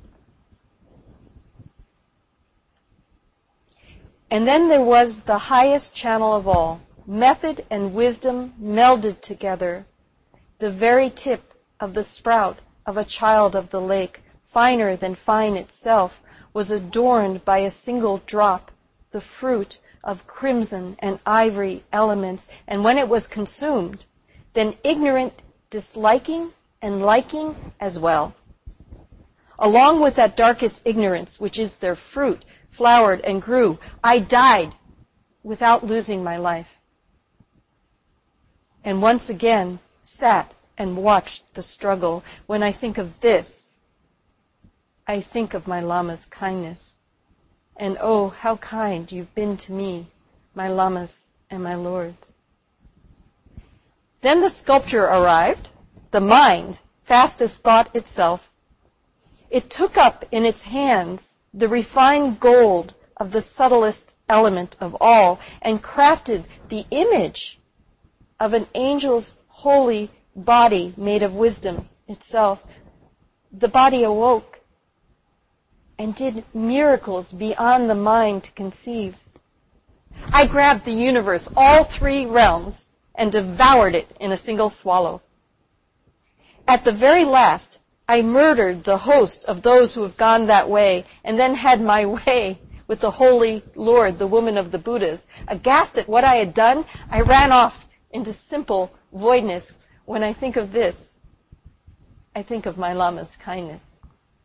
And then there was the highest channel of all, method and wisdom melded together, the very tip of the sprout of a child of the lake, finer than fine itself, was adorned by a single drop, the fruit of crimson and ivory elements, and when it was consumed, then ignorant disliking and liking as well. Along with that darkest ignorance, which is their fruit, flowered and grew, I died without losing my life. And once again sat and watched the struggle. When I think of this, I think of my Lama's kindness. And oh, how kind you've been to me, my Lamas and my Lords. Then the sculpture arrived, the mind, fast as thought itself. It took up in its hands the refined gold of the subtlest element of all and crafted the image of an angel's holy body made of wisdom itself. The body awoke and did miracles beyond the mind to conceive. I grabbed the universe, all 3 realms, and devoured it in a single swallow. At the very last, I murdered the host of those who have gone that way, and then had my way with the Holy Lord, the woman of the Buddhas. Aghast at what I had done, I ran off into simple voidness. When I think of this, I think of my Lama's kindness.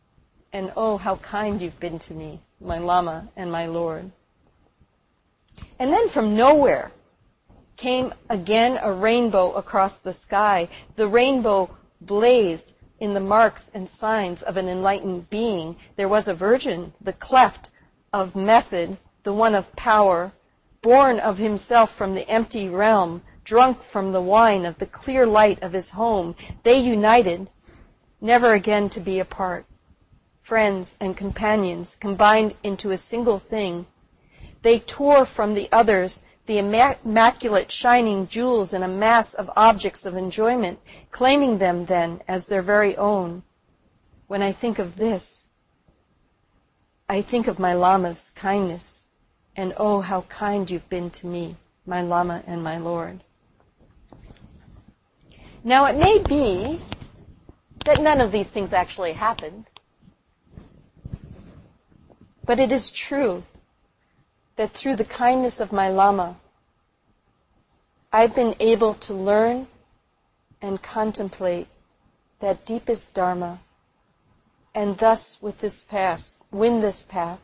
and oh, how kind you've been to me, my Lama and my Lord. And then from nowhere came again a rainbow across the sky. The rainbow blazed in the marks and signs of an enlightened being. There was a virgin, the cleft of method, the one of power, born of himself from the empty realm, drunk from the wine of the clear light of his home. They united, never again to be apart. Friends and companions combined into a single thing. They tore from the others the immaculate shining jewels in a mass of objects of enjoyment, claiming them then as their very own. When I think of this, I think of my Lama's kindness, and oh, how kind you've been to me, my Lama and my Lord. Now, it may be that none of these things actually happened, but it is true that through the kindness of my Lama, I've been able to learn and contemplate that deepest Dharma, and thus with this path, win this path,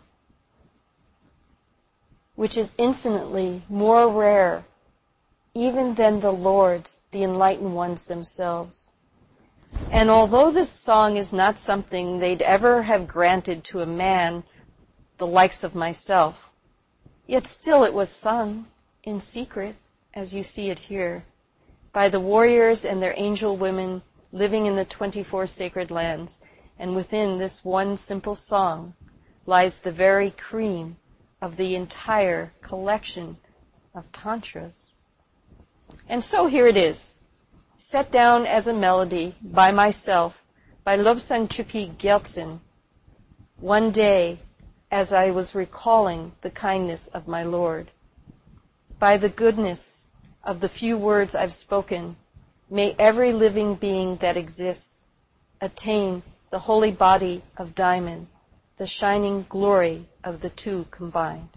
which is infinitely more rare even than the Lords, the enlightened ones themselves. And although this song is not something they'd ever have granted to a man the likes of myself, yet still it was sung in secret, as you see it here, by the warriors and their angel women living in the 24 sacred lands. And within this one simple song lies the very cream of the entire collection of tantras. And so here it is, set down as a melody by myself, by Lobsang Chökyi Gyaltsen, one day as I was recalling the kindness of my Lord. By the goodness of the few words I've spoken, may every living being that exists attain the holy body of diamond, the shining glory of the two combined.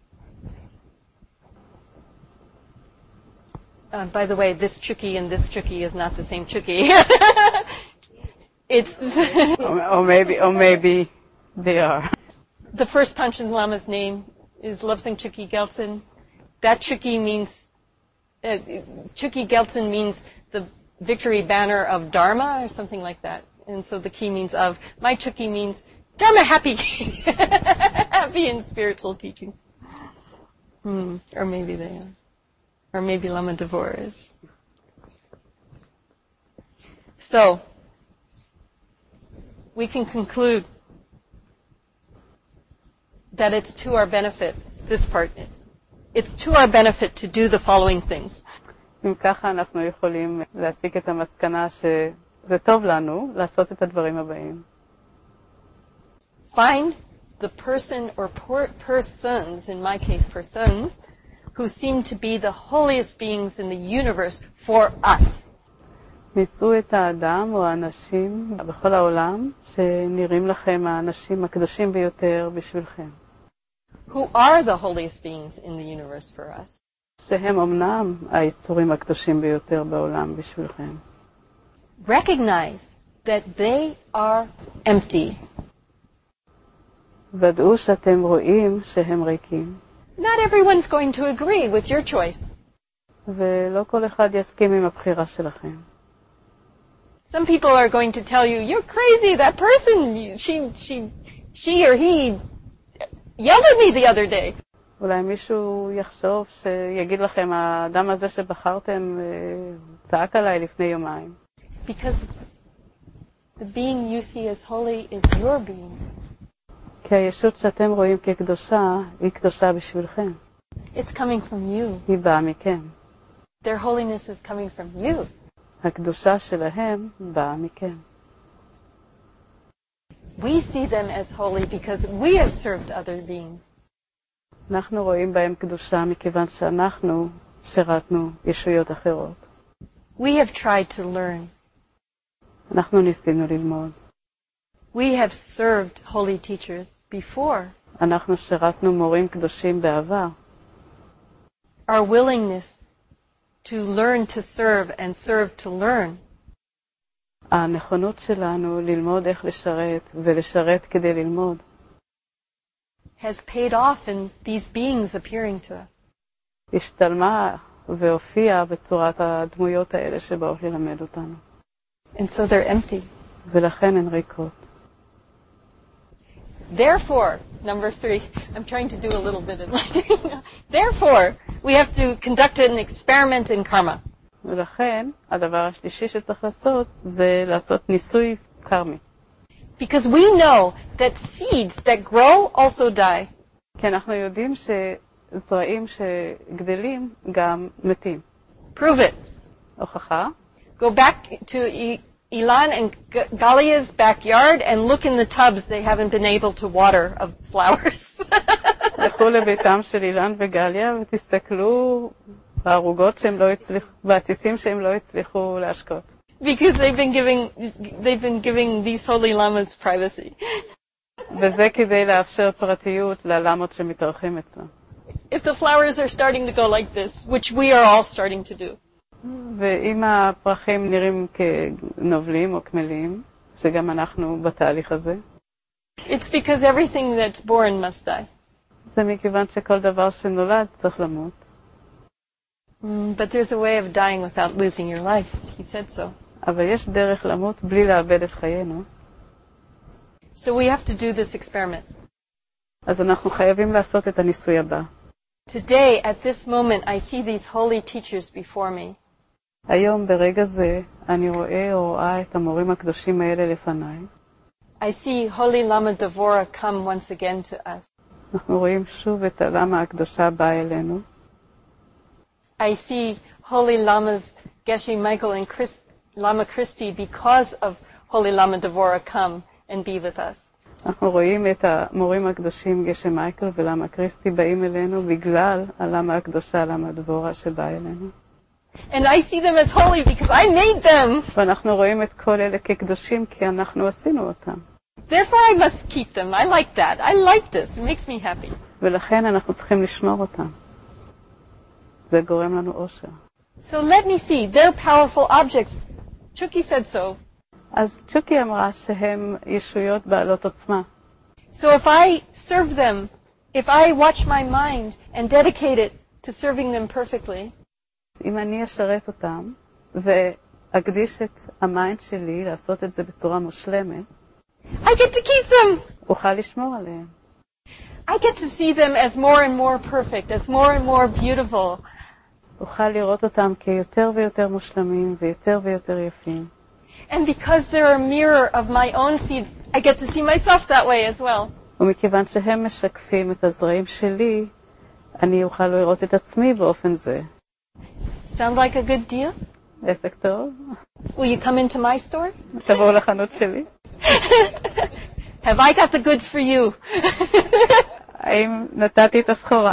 By the way, this Chökyi and this Chökyi is not the same Chökyi. It's
or maybe they are.
The first Panchen Lama's name is Lobsang Chökyi Gyaltsen. That Chökyi means Chökyi Gyaltsen means the victory banner of Dharma or something like that. And so the key means of. My Chökyi means Dharma happy, happy in spiritual teaching. Or maybe they are. Or maybe Lama Devor is. So, we can conclude that it's to our benefit, this part, it's to our benefit to do the following things.
אם ככה אנחנו יכולים להסיק את המסקנה שזה טוב לנו לעשות את הדברים הבאים.
Find the person or persons, in my case persons, who seem to be the holiest beings in the universe for us.
מצאו את האדם או האנשים בכל העולם שנראים לכם האנשים הקדושים ביותר בשבילכם.
Who are the holiest beings in the universe for us.
שהם אמנם היצורים הקדושים ביותר בעולם בשבילכם.
Recognize that they are empty.
ודאו שאתם רואים שהם ריקים.
Not everyone's going to agree with your choice.
ולא כל אחד יסכים עם הבחירה שלכם.
Some people are going to tell you, you're crazy, that person, she or he yelled at me the other day.
אולי מישהו יחשוב שיגיד לכם, האדם הזה שבחרתם צעק עליי לפני יומיים.
Because the being you see as holy is your being.
כי הישות שאתם רואים כקדושה, היא קדושה בשבילכם.
It's coming from you.
היא באה מכם.
Their holiness is coming from you.
הקדושה שלהם באה מכם.
We see them as holy because we have served other beings.
אנחנו רואים בהם קדושה מכיוון שאנחנו שירתנו ישויות אחרות.
We have tried to learn.
אנחנו ניסינו ללמוד.
We have served holy teachers before.
אנחנו שירתנו מורים קדושים בעבר.
Our willingness to learn to serve and serve to learn
הנכונות שלנו ללמוד איך לשרת ולשרת כדי ללמוד
has paid off in these beings appearing to us.
השתלמה והופיעה בצורת הדמויות האלה שבאות ללמד אותנו.
And so they're empty.
ולכן הן ריקות.
Therefore, number 3, I'm trying to do a little bit of like, therefore, we have to conduct an experiment in karma.
ולכן, הדבר השלישי שצריך לעשות זה לעשות ניסוי קרמי.
Because we know that seeds that grow also die.
כי אנחנו יודעים שזרעים שגדלים גם מתים.
Prove it.
הוכחה.
Go back to Ilan and Galia's backyard and look in the tubs they haven't been able to water of flowers.
לכו לביתם של אילן וגליה ותסתכלו בערוגות שהם לא הצליחו, בעציצים שהם לא הצליחו להשקות.
Because they've been giving these holy lamas privacy.
וזה כדי לאפשר פרטיות ללמות שמתארחים אצלם.
If the flowers are starting to go like this, which we are all starting to do,
ואם הפרחים נראים כנובלים או כמלים, שגם אנחנו בתהליך הזה,
it's because everything that's born must die.
זה מכיוון שכל דבר שנולד צריך למות.
But there's a way of dying without losing your life. He said so.
אבל יש דרך למות בלי לאבד את חיינו.
So we have to do this experiment.
אז אנחנו חייבים לעשות את הניסוי הבא.
Today, at this moment, I see these holy teachers before me.
היום ברגע זה אני רואה או רואה את המורים הקדושים האלה לפניי.
I see Holy Lama Devora come once again to us.
אנחנו רואים שוב את הלמה הקדושה באה אלינו.
I see Holy Lamas Geshe Michael and Lama Christi because of Holy Lama Devora come and be with us.
אנחנו רואים את המורים הקדושים גשם מייקל ולמה קריסטי באים אלינו בגלל הלמה הקדושה, למה דבורה שבאה אלינו.
And I see them as holy because I made them.
ואנחנו רואים את כל אלה כקדושים כי אנחנו עשינו אותם.
Therefore I must keep them. I like that. I like this. It makes me happy.
ולכן אנחנו צריכים לשמור אותם. זה גורם לנו אושר.
So let me see. They're powerful objects. Chuki said so.
אז צ'וקי אמרה שהם ישויות בעלות עוצמה.
So if I serve them, if I watch my mind and dedicate it to serving them perfectly,
אם אני אשרת אותם ואקדיש את המיינד שלי לעשות את זה בצורה מושלמת,
I get to keep them.
אוכל לשמור עליהם.
I get to see them as more and more perfect, as more and more beautiful.
אוכל לראות אותם כיותר ויותר מושלמים ויותר ויותר יפים.
And because they're a mirror of my own seeds, I get to see myself that way as well.
ומכיוון שהם משקפים את הזרעים שלי, אני אוכל לראות את עצמי באופן זה.
Sound like a good deal?
עסק טוב?
Will you come into my store?
תבואו לחנות שלי.
Have I got the goods for you?
האם נתתי את הסחורה?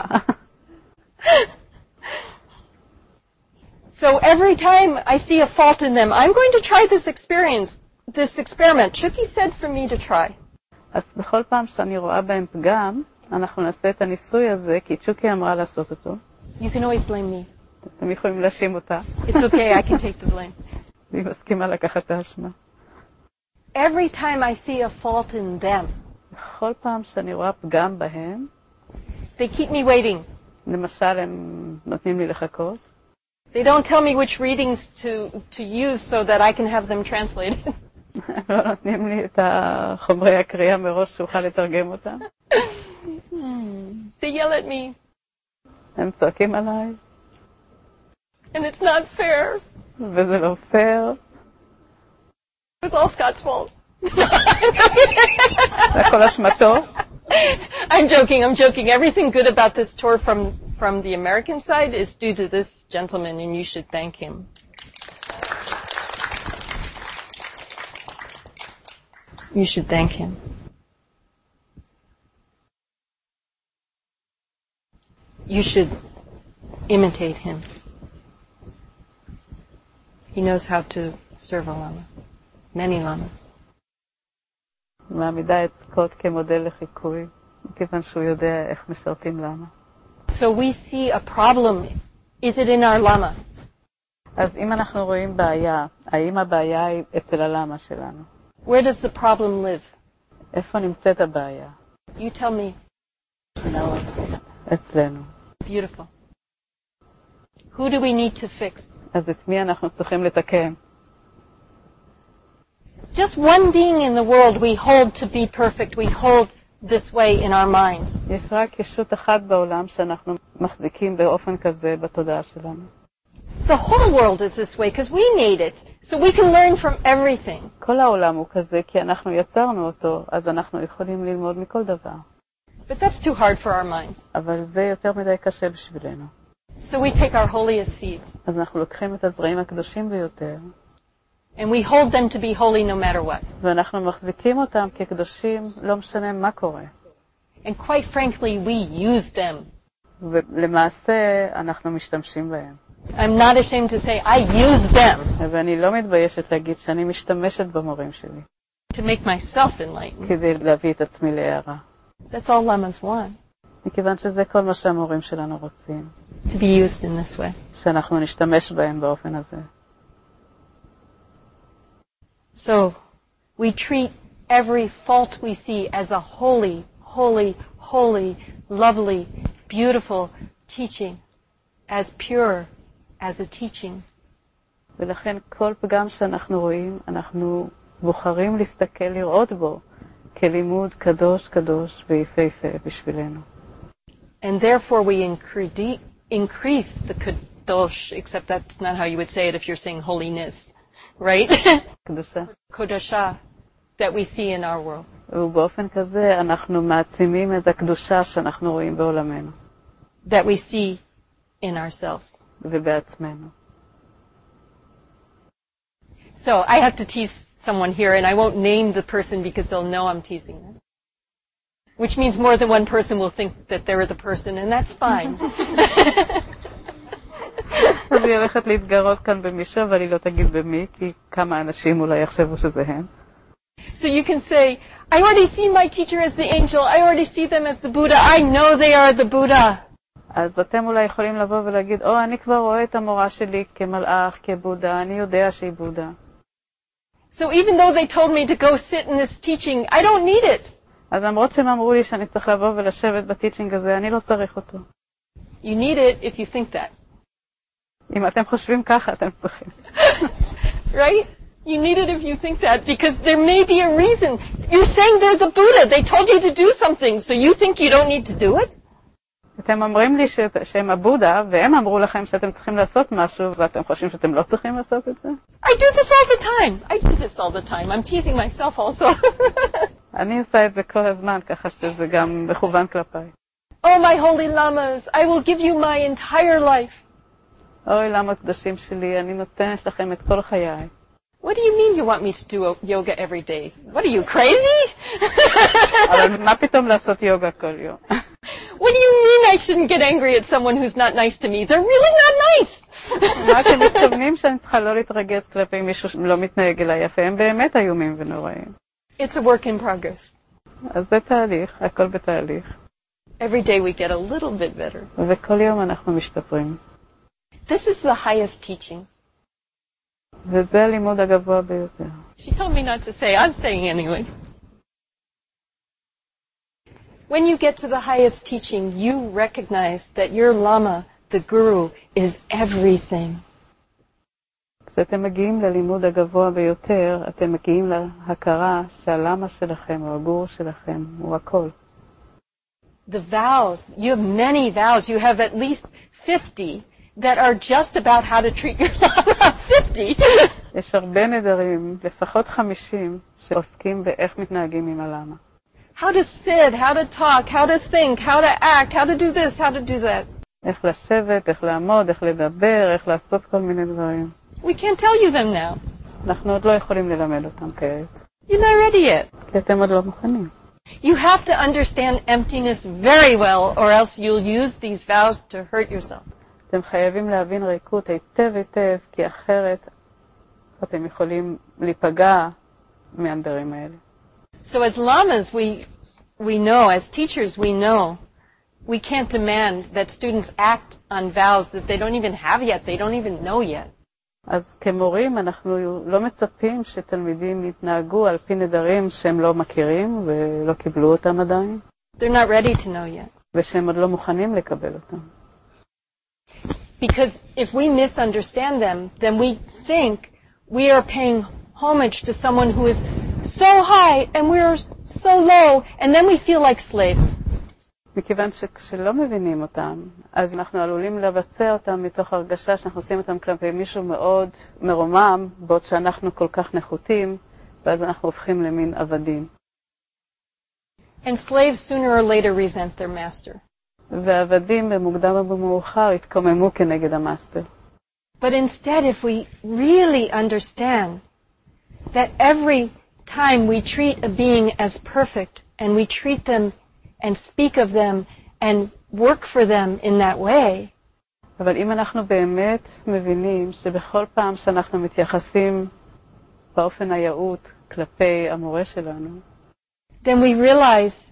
So every time I see a fault in them, I'm going to try this experiment. Chuki said for me to try.
אז בכל פעם שאני רואה בהם פגם, אנחנו נעשה את הניסוי הזה, כי צ'וקי אמרה לעשות אותו.
You can always blame me.
אתם יכולים להאשים אותה.
It's okay, I can take the blame.
והיא מסכימה לקחת את האשמה.
Every time I see a fault in them,
בכל פעם שאני רואה פגם בהם,
they keep me waiting.
למשל הם נותנים לי לחכות.
They don't tell me which readings to use so that I can have them translated.
לא נותנים לי את החומרי הקריאה מראש שאוכל לתרגם אותם.
They yell at me.
הם צועקים עליי.
And it's not fair.
וזה לא פייר.
It was all Scott's fault.
זה הכל אשמתו.
I'm joking. Everything good about this tour from the American side is due to this gentleman, and you should thank him. You should thank him. You should imitate him. He knows how to serve a lama. Many lamas.
מעמידה את סקוט כמודל לחיקוי, מכיוון שהוא יודע איך משרתים למה.
So we see a problem. Is it in our lama?
אז אם אנחנו רואים בעיה, האם הבעיה היא אצל הלמה שלנו?
Where does the problem live?
איפה נמצאת הבעיה?
You tell me.
אצלנו.
Beautiful. Who do we need to fix?
אז את מי אנחנו צריכים לתקן?
Just one being in the world we hold to be perfect. We hold this way in our mind.
יש רק ישות אחת בעולם שאנחנו מחזיקים באופן כזה בתודעה שלנו.
The whole world is this way because we made it. So we can learn from everything.
כל העולם הוא כזה כי אנחנו יצרנו אותו, אז אנחנו יכולים ללמוד מכל דבר.
But that's too hard for our minds.
אבל זה יותר מדי קשה בשבילנו.
So we take our holiest seeds
אז אנחנו לוקחים את הזרעים הקדושים ביותר,
and we hold them to be holy no matter what.
ואנחנו מחזיקים אותם כקדושים, לא משנה מה קורה.
And quite frankly, we use them.
ולמעשה אנחנו משתמשים בהם.
I'm not ashamed to say I use them
ואני לא מתביישת להגיד שאני משתמשת במורים שלי,
to make myself enlightened.
כדי להביא את עצמי להערה.
That's all lamas want,
מכיוון שזה כל מה שהמורים שלנו רוצים.
to be used in this way.
שאנחנו נשתמש בהם באופן הזה.
So we treat every fault we see as a holy, holy, holy, lovely, beautiful teaching, as pure as a teaching.
ולכן כל פגם שאנחנו רואים, אנחנו בוחרים להסתכל, לראות בו, כלימוד קדוש קדוש ויפהפה בשבילנו.
And therefore we increase the kadosh, except that's not how you would say it if you're saying holiness, right?
קדושה.
Kodasha that we see in our world.
ובאופן כזה אנחנו מעצימים את הקדושה שאנחנו רואים בעולמנו.
That we see in ourselves.
ובעצמנו.
So I have to tease someone here, and I won't name the person because they'll know I'm teasing them. Which means more than one person will think that they're the person, and that's fine.
אז היא הולכת להתגרות כאן במישהו, אבל היא לא תגיד במי, כי כמה אנשים אולי יחשבו שזה הם.
So you can say, I already see my teacher as the angel. I already see them as the Buddha. I know they are the Buddha.
אז אתם אולי יכולים לבוא ולהגיד, אני כבר רואה את המורה שלי כמלאך, כבודה, אני יודע שהיא בודה.
So even though they told me to go sit in this teaching, I don't need it.
אז למרות שהם אמרו לי שאני צריך לבוא ולשבת בטיצ'ינג הזה, אני לא צריך אותו.
You need it if you think that.
אם אתם חושבים ככה, אתם צריכים.
Right? You need it if you think that, because there may be a reason. You're saying they're the Buddha. They told you to do something, so you think you don't need to do it?
אתם אומרים לי שהם הבודה, והם אמרו לכם שאתם צריכים לעשות משהו, ואתם חושבים שאתם לא צריכים לעשות את זה?
I do this all the time. I do this all the time. I'm teasing myself also.
אני עושה את זה כל הזמן, ככה שזה גם מכוון כלפיי.
Oh, my holy lamas, I will give you my entire life.
אוי, למה הקדושים שלי, אני נותנת לכם את כל חיי.
What do you mean you want me to do yoga every day? What are you, crazy?
אבל מה פתאום לעשות יוגה כל יום?
What do you mean I shouldn't get angry at someone who's not nice to me? They're really not nice.
מה אתם מתכוונים שאני צריכה לא להתרגז כלפי מישהו שלא מתנהג אליי יפה? הם באמת איומים ונוראים.
It's a work in progress.
אז זה תהליך, הכל בתהליך.
Every day we get a little bit better.
וכל יום אנחנו משתפרים.
This is the highest teachings.
וזה הלימוד הגבוה ביותר.
She told me not to say. I'm saying anyway. When you get to the highest teaching, you recognize that your lama, the guru, is everything.
כשאתם מגיעים ללימוד הגבוה ביותר, אתם מגיעים להכרה שהלמה שלכם או הגור שלכם הוא הכל.
The vows, you have many vows. You have at least 50 that are just about how to treat your lama. 50.
יש הרבה נדרים, לפחות 50, שעוסקים באיך מתנהגים עם הלמה.
How to sit, how to talk, how to think, how to act, how to do this, how to do that.
איך לשבת, איך לעמוד, איך לדבר, איך לעשות כל מיני דברים.
We can't tell you them now.
אנחנו עוד לא יכולים ללמד אותם כעת.
You're not ready yet.
כי אתם עוד לא מוכנים.
You have to understand emptiness very well, or else you'll use these vows to hurt yourself.
אתם חייבים להבין ריקות היטב היטב, כי אחרת אתם יכולים להיפגע מהנדרים האלה.
So as lamas, we know, as teachers, we know, we can't demand that students act on vows that they don't even have yet, they don't even know yet.
אז כמורים אנחנו לא מצפים שתלמידים יתנהגו על פי נדרים שהם לא מכירים ולא קיבלו אותם עדיין.
They're not ready to know yet.
ושהם עוד לא מוכנים לקבל אותם.
Because if we misunderstand them, then we think we are paying homage to someone who is so high and we are so low, and then we feel like slaves.
מכיוון שכשלא מבינים אותם, אז אנחנו עלולים לבצע אותם מתוך הרגשה שאנחנו עושים אותם כלפי מישהו מאוד מרומם, בעוד שאנחנו כל כך נחותים, ואז אנחנו הופכים למין עבדים.
And slaves sooner or later resent their master.
והעבדים במוקדם ובמאוחר התקוממו כנגד המאסטר.
But instead, if we really understand that every time we treat a being as perfect, and we treat them and speak of them and work for them in that way,
אבל אם אנחנו באמת מבינים שבכל פעם שאנחנו מתייחסים באופן היעוט כלפי המורה שלנו,
then we realize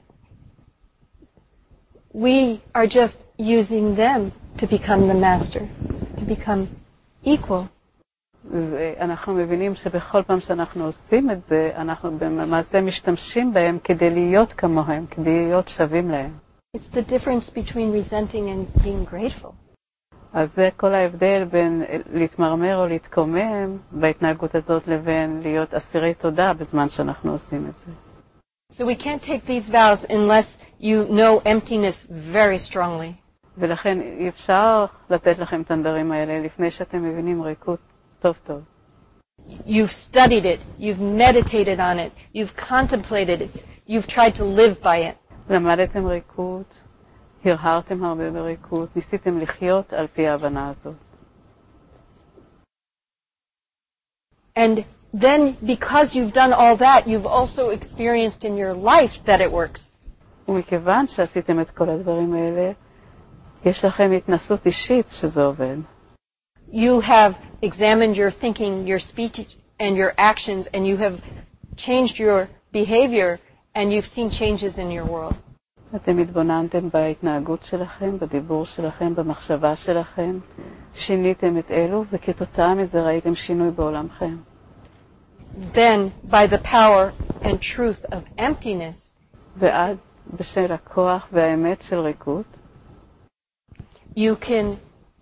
we are just using them to become the master, to become equal.
ואנחנו מבינים שבכל פעם שאנחנו עושים את זה, אנחנו במעשה משתמשים בהם כדי להיות כמוהם, כדי להיות שווים להם.
It's the difference between resenting and being grateful.
אז זה כל ההבדל בין להתמרמר או להתקומם בהתנהגות הזאת לבין להיות אסירי תודה בזמן שאנחנו עושים את זה.
So we can't take these vows unless you know emptiness very strongly.
ולכן אי אפשר לתת לכם את הנדרים האלה לפני שאתם מבינים ריקות טוב טוב.
You've studied it, you've meditated on it, you've contemplated it, you've tried to live by it.
למדתם ריקות, הרהרתם הרבה בריקות, ניסיתם לחיות על פי ההבנה הזאת.
And then because you've done all that, you've also experienced in your life that it works.
ומכיוון שעשיתם את כל הדברים האלה, יש לכם התנסות אישית שזה עובד.
You have examined your thinking, your speech, and your actions, and you have changed your behavior, and you've seen changes in your world.
אתם התבוננתם בהתנהגות שלכם, בדיבור שלכם, במחשבה שלכם, שיניתם את אלו, וכתוצאה מזה ראיתם שינוי בעולמכם.
Then, by the power and truth of emptiness,
ועד בשל הכוח והאמת של ריקות,
you can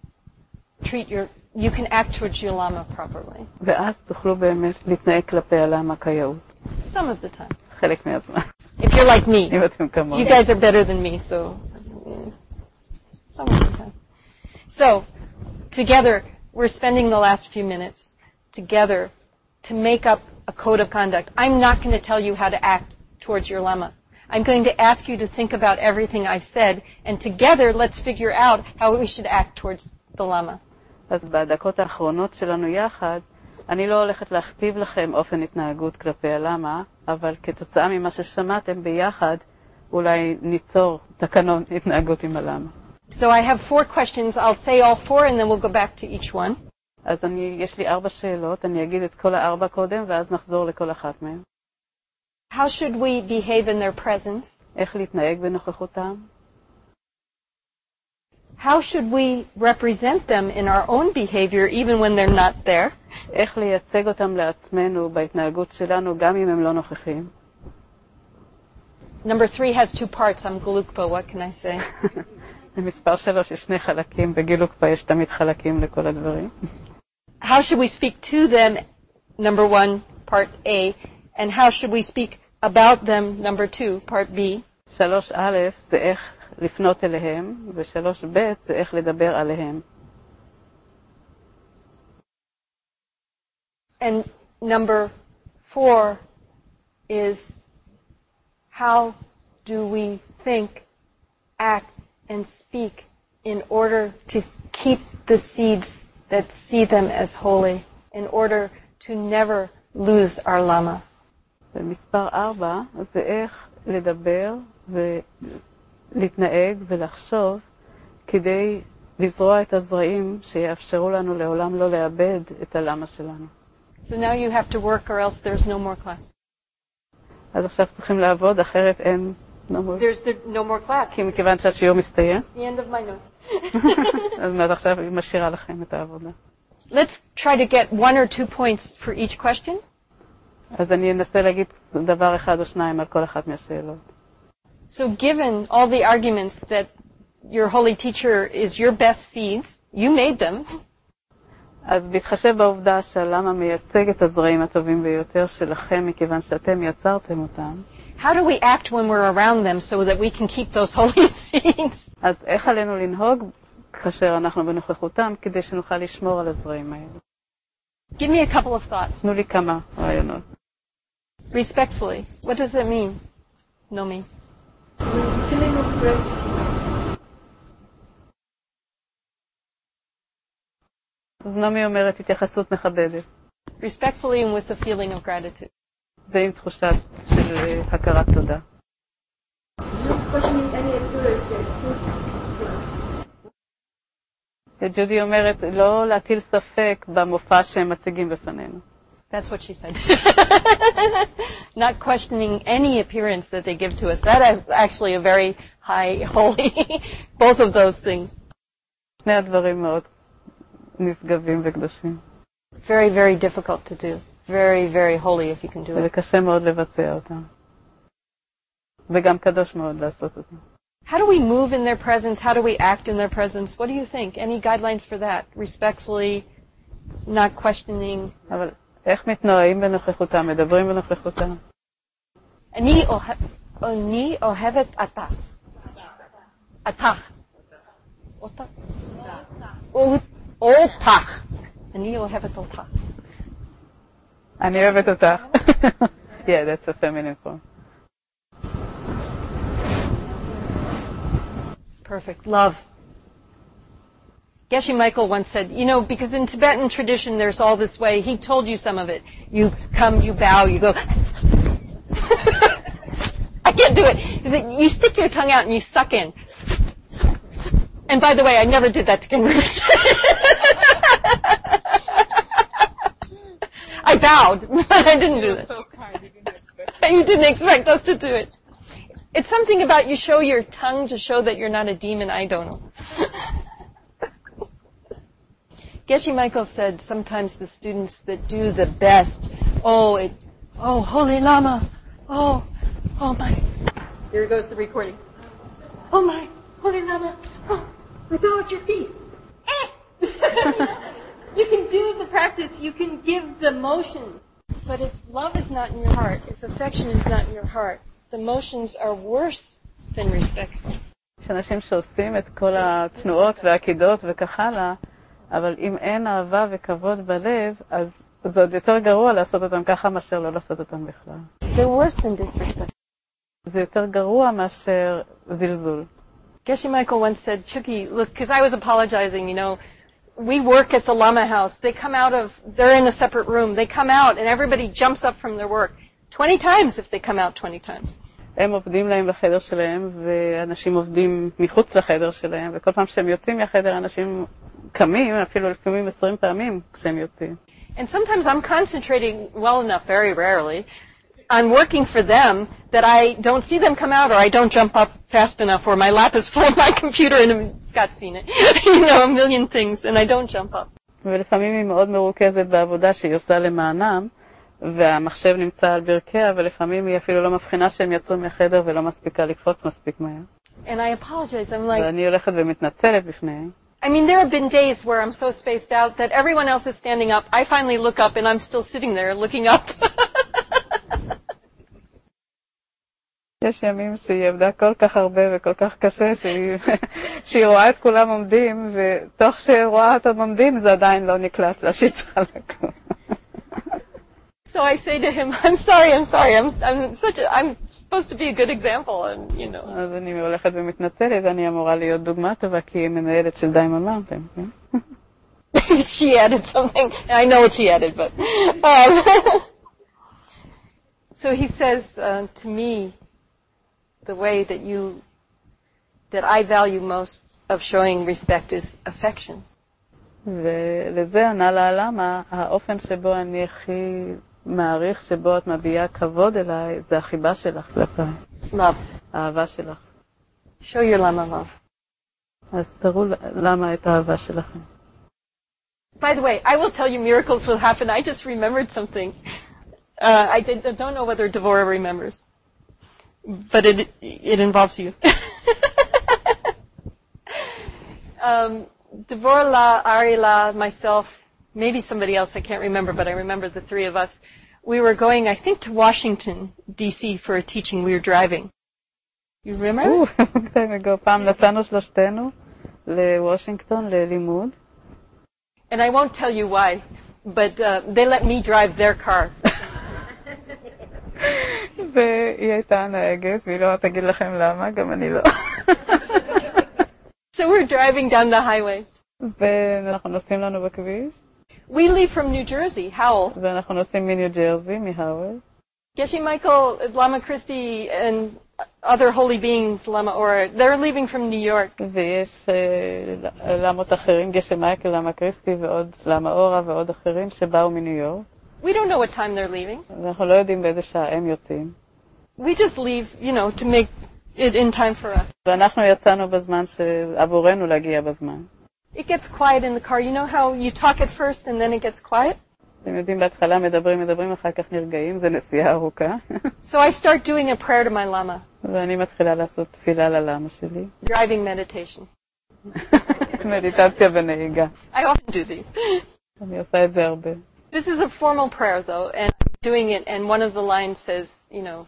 act towards your lama properly.
ואז תוכלו באמת להתנהג כלפי הלמה כיאות.
Some of the time.
חלק מהזמן.
If you're like me.
אם אתם כמוני.
You guys are better than me, so some of the time. So, together, we're spending the last few minutes together to make up a code of conduct. I'm not going to tell you how to act towards your lama. I'm going to ask you to think about everything I've said, and together, let's figure out how we should act towards the lama.
אז בדקות האחרונות שלנו יחד, אני לא הולכת להכתיב לכם אופן התנהגות כלפי הלמה, אבל כתוצאה ממה ששמעתם ביחד, אולי ניצור תקנון התנהגות עם הלמה.
So I have 4 questions. I'll say all 4 and then we'll go back to each one.
אז יש לי 4 שאלות, אני אגיד את כל 4 קודם, ואז נחזור לכל אחת מהן.
How should we behave in their presence?
איך להתנהג בנוכחותם?
How should we represent them in our own behavior even when they're not there?
איך לייצג אותם לעצמנו בהתנהגות שלנו גם אם הם לא נוכחים?
Number 3 has 2 parts. I'm Gelukpa. What can I say?
במספר 3 יש 2 חלקים, בגילוקפה יש תמיד חלקים לכל הדברים.
How should we speak to them? Number 1, part A. And how should we speak about them? Number 2, part B.
3א זה איך לפנות אליהם, ו3ב זה איך לדבר עליהם.
And number 4 is how do we think, act, and speak in order to keep the seeds that see them as holy, in order to never lose our lama.
ומספר 4 זה איך לדבר ולהתנהג ולחשוב כדי לזרוע את הזרעים שיאפשרו לנו לעולם לא לאבד את הלמה שלנו.
So now you have to work or else there's no more class.
אז עכשיו צריכים לעבוד, אחרת אין no more.
There's no more class.
כי מכיוון שהשיעור מסתיים,
The end of my notes.
אז מעט עכשיו היא משאירה לכם את העבודה.
let's try to get 1 or 2 points for each question.
אז אני אנסה להגיד דבר אחד או שניים על כל אחת מהשאלות.
So given all the arguments that your holy teacher is your best seeds, you made them.
אז בהתחשב בעובדה שהלמה מייצג את הזרעים הטובים ביותר שלכם מכיוון שאתם יצרתם אותם.
How do we act when we're around them so that we can keep those holy seeds?
אז איך עלינו לנהוג כאשר אנחנו בנוכחותם כדי שנוכל לשמור על הזרעים האלה?
Give me a couple of thoughts.
תנו לי כמה רעיונות.
Respectfully, what does that mean, Nomi?
Feeling of gratitude.
אז נעמי אומרת התייחסות מכבדת.
Respectfully and with a feeling of gratitude.
ועם תחושה של הכרת תודה.
Not questioning any appearance that put us.
ג'ודי אומרת לא להטיל ספק במופע שהם מציגים בפנינו.
That's what she said. Not questioning any appearance that they give to us. That is actually a very high, holy, both of those things.
שני הדברים מאוד נשגבים וקדושים.
Very, very difficult to do. Very, very holy if you can do
וזה
it.
קשה מאוד לבצע אותם. וגם קדוש מאוד לעשות אותם.
How do we move in their presence? How do we act in their presence? What do you think? Any guidelines for that? Respectfully, not questioning.
אבל איך מתנועים בנוכחותם, מדברים בנוכחותם?
אני אוהבת אתה. אתה. אותך. אותך. אני אוהבת אותך.
אני אוהבת אותך. Yeah, that's a feminine form.
Perfect. Love. Geshe Michael once said, you know, because in Tibetan tradition there's all this way, he told you some of it. You come, you bow, you go. I can't do it. You stick your tongue out and you suck in. And by the way, I never did that to convert. I bowed, but I didn't do that.
So kind, you didn't expect.
You didn't expect us to do it. It's something about you show your tongue to show that you're not a demon. I don't know. Geshe Michael said sometimes the students that do the best, oh, Holy Lama, oh my. Here goes the recording. Oh my, Holy Lama, oh, we bow at your feet. You can do the practice, you can give the motions, but if love is not in your heart, if affection is not in your heart, the motions are worse than respectful.
יש אנשים שעושים את כל התנועות והעקידות וכך הלאה, אבל אם אין אהבה וכבוד בלב, אז זה עוד יותר גרוע לעשות אותם ככה מאשר לא לעשות אותם בכלל.
They're worse than disrespect.
זה יותר גרוע מאשר זלזול.
Geshe Michael once said, Chucky, look, because I was apologizing, you know, we work at the Lama house. They're in a separate room. They come out and everybody jumps up from their work 20 times if they come out 20 times.
הם עובדים להם בחדר שלהם, ואנשים עובדים מחוץ לחדר שלהם, וכל פעם שהם יוצאים מהחדר, אנשים קמים, אפילו לפעמים 20 פעמים כשהם יוצאים.
And sometimes I'm concentrating well enough, very rarely. I'm working for them that I don't see them come out or I don't jump up fast enough or my lap is full of my computer and Scott's seen it. You know, a million things and I don't jump up.
ולפעמים היא מאוד מרוכזת בעבודה שהיא עושה למענם, והמחשב נמצא על ברכיה, ולפעמים היא אפילו לא מבחינה שהם יצאו מהחדר ולא מספיקה לקפוץ מספיק מהר.
And I apologize. I'm like,
ואני הולכת ומתנצלת בפניהם.
I mean, there have been days where I'm so spaced out that everyone else is standing up. I finally look up and I'm still sitting there looking up.
יש ימים שהיא עבדה כל כך הרבה וכל כך קשה שהיא רואה את כולם עומדים, ותוך שהיא רואה אותם עומדים זה עדיין לא נקלט לה שהיא צריכה לקום.
So I say to him, I'm sorry. I'm supposed to be a good example, and you know.
אז אני הולכת ומתנצלת, אני אמורה להיות דוגמה טובה, כי היא מנהלת של דיימונד מאונטן.
She added something. I know what she added, but. So he says to me, the way that I value most of showing respect is affection.
ולזה ענה לה למה, האופן שבו אני הכי מעריך שבו את מביעה כבוד אליי, זה החיבה שלך כלפיי.
Love.
האהבה שלך.
Show your Lama love.
אז תראו למה את האהבה שלכם.
By the way, I will tell you miracles will happen. I just remembered something. I don't know whether Devorah remembers, but it involves you. Devorah, Ari, myself, maybe somebody else, I can't remember, but I remember the three of us. We were going, I think, to Washington, D.C. for a teaching. We were driving. You remember?
long time ago. פעם נסענו שלושתנו לוושינגטון ללימוד.
And I won't tell you why, but they let me drive their car.
והיא הייתה הנהגת, והיא לא תגיד לכם למה, גם אני לא.
So we're driving down the highway.
ואנחנו נוסעים לנו בכביש.
We leave from New Jersey, Howell.
ואנחנו נוסעים מניו ג'רזי, מהאוול.
Geshe Michael, Lama Christie, and other holy beings, Lama Ora, they're leaving from New York.
ויש למות אחרים, גשם מייקל, למה קריסטי, ועוד למה אורה ועוד אחרים שבאו מניו יורק.
We don't know what time they're leaving.
ואנחנו לא יודעים באיזה שעה הם יוצאים.
We just leave, to make it in time for us.
ואנחנו יצאנו בזמן שעבורנו להגיע בזמן.
It gets quiet in the car. You know how you talk at first and then it gets quiet?
אתם יודעים, בהתחלה מדברים, אחר כך נרגעים, זה נסיעה ארוכה.
So I start doing a prayer to my Lama.
ואני מתחילה לעשות תפילה ללמה שלי.
Driving meditation.
מדיטציה בנהיגה.
I often do these.
אני עושה את זה הרבה.
This is a formal prayer, though, and I'm doing it, and one of the lines says,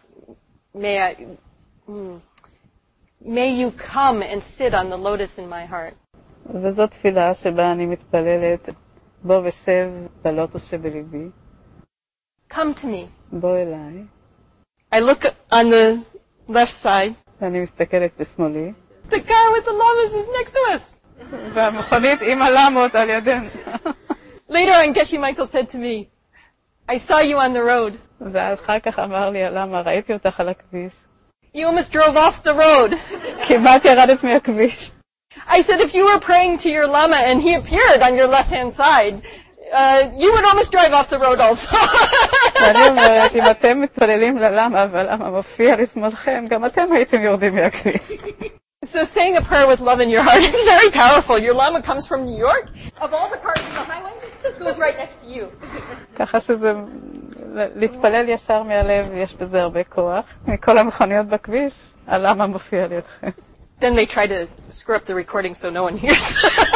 may you come and sit on the lotus in my heart.
וזאת תפילה שבה אני מתפללת, בוא ושב בלוטוס שבליבי.
Come to me.
בוא אליי.
I look on the left side.
ואני מסתכלת בשמאלי.
The car with the llamas is next to us.
והמכונית עם הלמות על ידינו.
Later on, Geshe Michael said to me, I saw you on the road.
ואחר כך אמר לי הלמה, ראיתי אותך על הכביש.
You almost drove off the road.
כמעט ירדת מהכביש.
I said, if you were praying to your Lama and he appeared on your left-hand side, you would almost drive off the road also.
ואני אומרת, אם אתם מתפללים ללמה והלמה מופיע לשמאלכם, גם אתם הייתם יורדים מהכביש.
So saying a prayer with love in your heart is very powerful. Your Lama comes from New York. Of all the cars on the highway, it goes right next to you.
ככה שזה, להתפלל ישר מהלב, יש בזה הרבה כוח. מכל המכוניות בכביש, הלמה מופיע לידכם.
Then they try to screw up the recording so no one hears.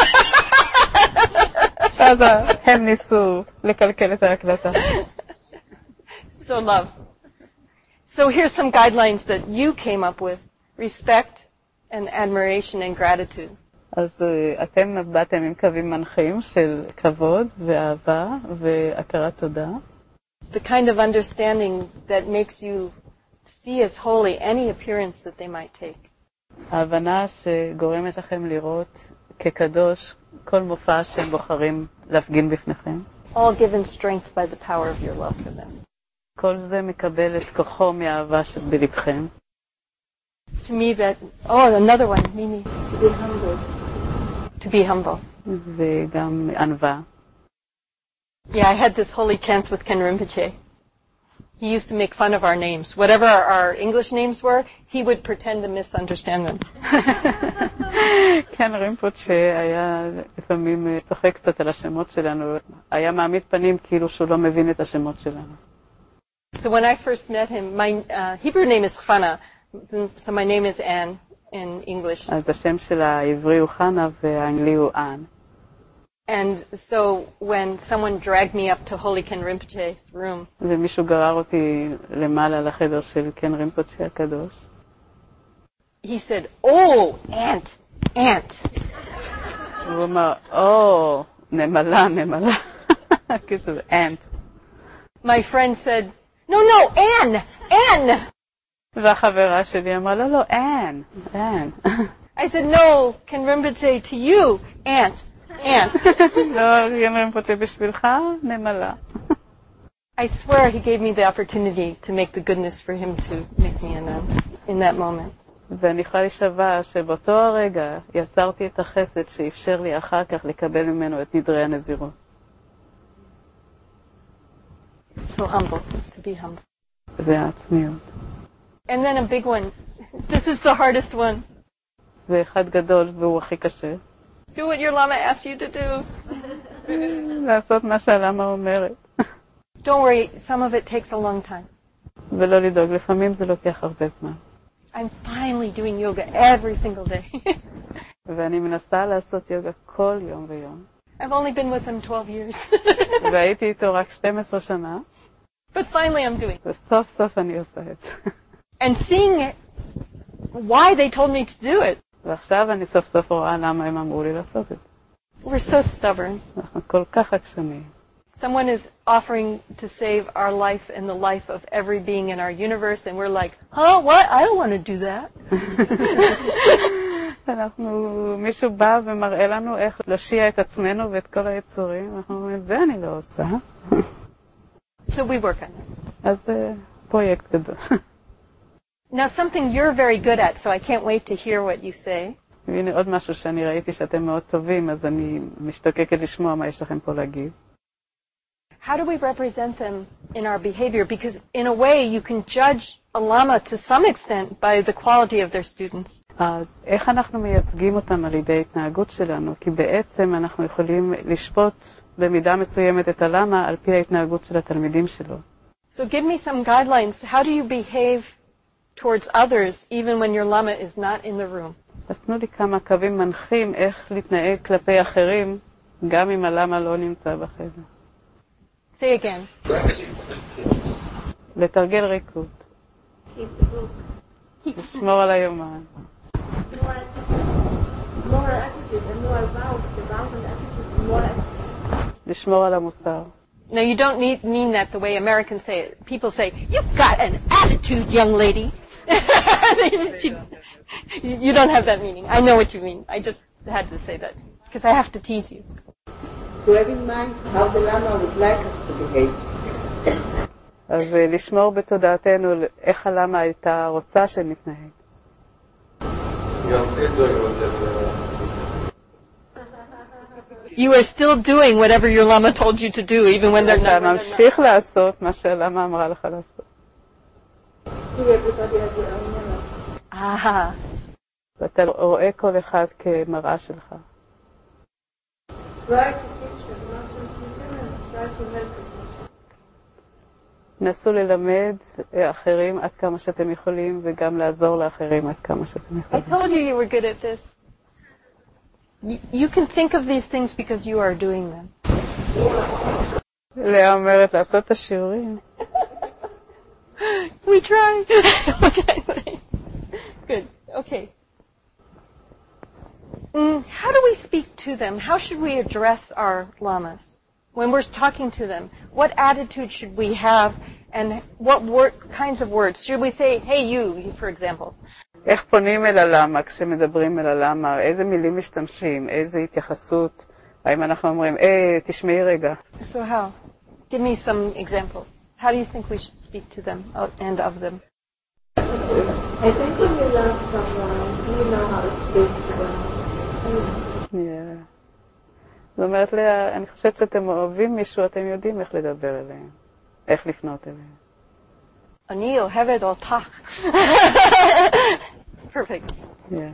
אז הם ניסו לקלקל את ההקלטה.
So love. So here's some guidelines that you came up with. Respect and admiration and gratitude.
אז אתם באתם עם קווים מנחים של כבוד ואהבה והכרת תודה.
The kind of understanding that makes you see as holy any appearance that they might take.
ההבנה שגורמת לכם לראות כקדוש כל מופע שהם בוחרים להפגין בפניכם.
All given strength by the power of your love for them.
כל זה מקבל את כוחו מהאהבה שבלבכם.
To me that, another one, Mimi. To be humble. To be humble.
וגם ענווה.
Yeah, I had this holy chance with Ken Rinpoche. He used to make fun of our names. Whatever our English names were, he would pretend to misunderstand them.
כן, רימפוצ'ה היה לפעמים צוחק קצת על השמות שלנו. היה מעמיד פנים כאילו שהוא לא מבין את השמות שלנו.
So when I first met him, my Hebrew name is Chana, so my name is Anne in English.
אז השם של העברי הוא חנה והאנגלי הוא אן.
And so when someone dragged me up to Holy Ken Rinpoche's room,
ומישהו גרר אותי למעלה לחדר של קן רימפוצ'ה הקדוש.
he said, "Oh, ant."
הוא אמר, נמלה. כאילו, ant.
My friend said, "No, Anne."
והחברה שלי אמרה, לא, Anne.
I said, "No, Ken Rinpoche, to you, ant."
לא, קן רימפוצ'ה בשבילך, נמלה.
I swear he gave me the opportunity to make the goodness for him to make me in that moment.
ואני יכולה להישבע שבאותו הרגע יצרתי את החסד שאפשר לי אחר כך לקבל ממנו את נדרי הנזירות.
So humble, to be humble.
זה העצמיות.
And then a big one. This is the hardest one.
זה אחד גדול והוא הכי קשה.
Do what your Lama asks you to do.
לעשות מה שהלמה אומרת.
Don't worry, some of it takes a long time.
ולא לדאוג, לפעמים זה לוקח הרבה זמן.
I'm finally doing yoga every single day.
ואני מנסה לעשות יוגה כל יום ויום.
I've only been with him 12 years.
והייתי איתו רק 12 שנה.
But finally I'm doing it.
וסוף סוף אני עושה את זה.
And seeing it, why they told me to do it.
ועכשיו אני סוף סוף רואה למה הם אמרו לי לעשות את זה.
We're so stubborn.
אנחנו כל כך עקשנים.
Someone is offering to save our life and the life of every being in our universe, and we're like, huh, what? I don't want to do that.
מישהו בא ומראה לנו איך להושיע את עצמנו ואת כל היצורים. אנחנו אומרים, זה אני לא עושה.
So we work on it.
אז זה פרויקט גדול.
Now something you're very good at, so I can't wait to hear what you say.
והנה עוד משהו שאני ראיתי שאתם מאוד טובים, אז אני משתוקקת לשמוע מה יש לכם פה להגיד.
How do we represent them in our behavior? Because in a way, you can judge a lama to some extent by the quality of their students.
אז איך אנחנו מייצגים אותם על ידי התנהגות שלנו? כי בעצם אנחנו יכולים לשפוט במידה מסוימת את הלמה על פי ההתנהגות של התלמידים שלו.
So give me some guidelines. How do you behave towards others even when your lama is not in the room?
אז תנו לי כמה קווים מנחים איך להתנהג כלפי אחרים, גם אם הלמה לא נמצא בחדר.
Say again.
לתרגל ריקוד. לשמור על היומן. לשמור על המוסר.
Now you don't mean that the way Americans say it. People say, "You've got an attitude, young lady." You don't have that meaning. I know what you mean. I just had to say that because I have to tease you.
To have in mind how the Lama would like us to behave.
אז לשמור בתודעתנו איך הלמה הייתה רוצה שנתנהג.
You are still doing whatever your lama told you to do, even when they're not.
אתה ממשיך לעשות מה שהלמה אמרה לך לעשות. ואתה רואה כל אחד כמראה שלך. נסו ללמד אחרים עד כמה שאתם יכולים, וגם לעזור לאחרים עד כמה שאתם יכולים.
I told you you were good at this. You can think of these things because you are doing them.
לאה אומרת לעשות את השיעורים.
We try. Okay. Good. Okay. How do we speak to them? How should we address our lamas? When we're talking to them, what attitude should we have and what kinds of words? Should we say, hey, you, for example?
איך פונים אל הלמה כשמדברים אל הלמה? איזה מילים משתמשים? איזה התייחסות? האם אנחנו אומרים, תשמעי רגע.
So how? Give me some examples. How do you think we should speak to them and of them?
I think when you love someone, you know how to speak to them.
זאת אומרת, לאה, אני חושבת שאתם אוהבים מישהו, אתם יודעים איך לדבר אליהם, איך לפנות אליהם.
אני אוהבת אותך. Perfect.
Yeah.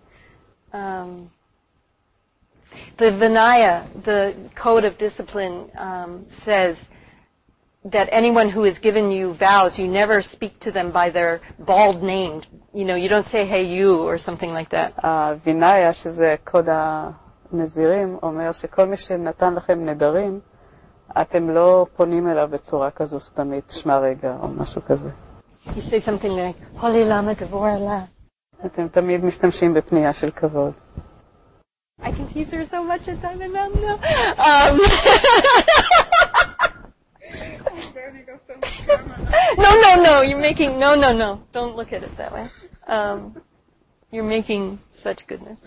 The Vinaya, the code of discipline, says that anyone who has given you vows, you never speak to them by their bald name. You know, you don't say, hey, you, or something like that.
הווינאיה, שזה קוד הנזירים, אומר שכל מי שנתן לכם נדרים, אתם לא פונים אליו בצורה כזו סתמית, תשמע רגע, או משהו כזה.
You say something like, Holy Lama Devora La.
אתם תמיד משתמשים בפנייה של כבוד.
I can tease her so much at time and now. No, you're making, no. Don't look at it that way. You're making such goodness.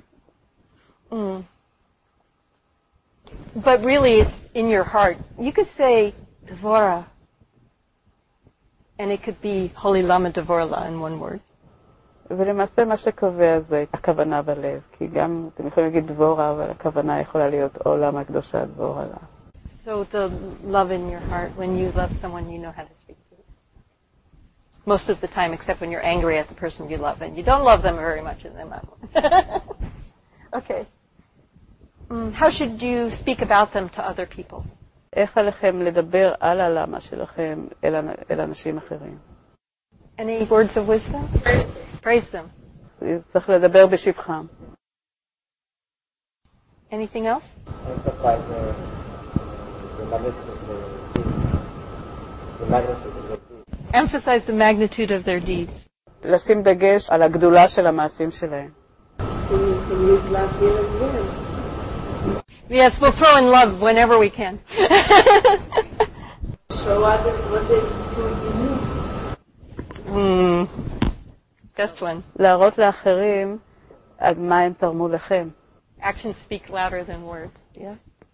But really, it's in your heart. You could say, Devora. And it could be Holy Lama Devora La in one word.
ולמעשה מה שקובע זה הכוונה בלב, כי גם אתם יכולים להגיד דבורה, אבל הכוונה יכולה להיות עולם הקדושה דבורה לה.
So the love in your heart, when you love someone, you know how to speak to them. Most of the time, except when you're angry at the person you love, and you don't love them very much in the moment. Okay. How should you speak about them to other people?
איך עליכם לדבר על הלמה שלכם אל אנשים אחרים?
Any words of wisdom? Praise them.
צריך לדבר בשבחם.
Anything else? Emphasize the magnitude of their deeds.
לשים דגש על הגדולה של המעשים שלהם.
Yes, we'll throw in love whenever we can.
So what they do you?
Best one.
להראות לאחרים עד מה הם תרמו לכם.
Actions speak louder than words. Yeah.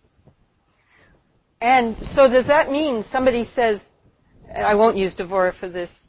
And so does that mean somebody says, I won't use Devora for this.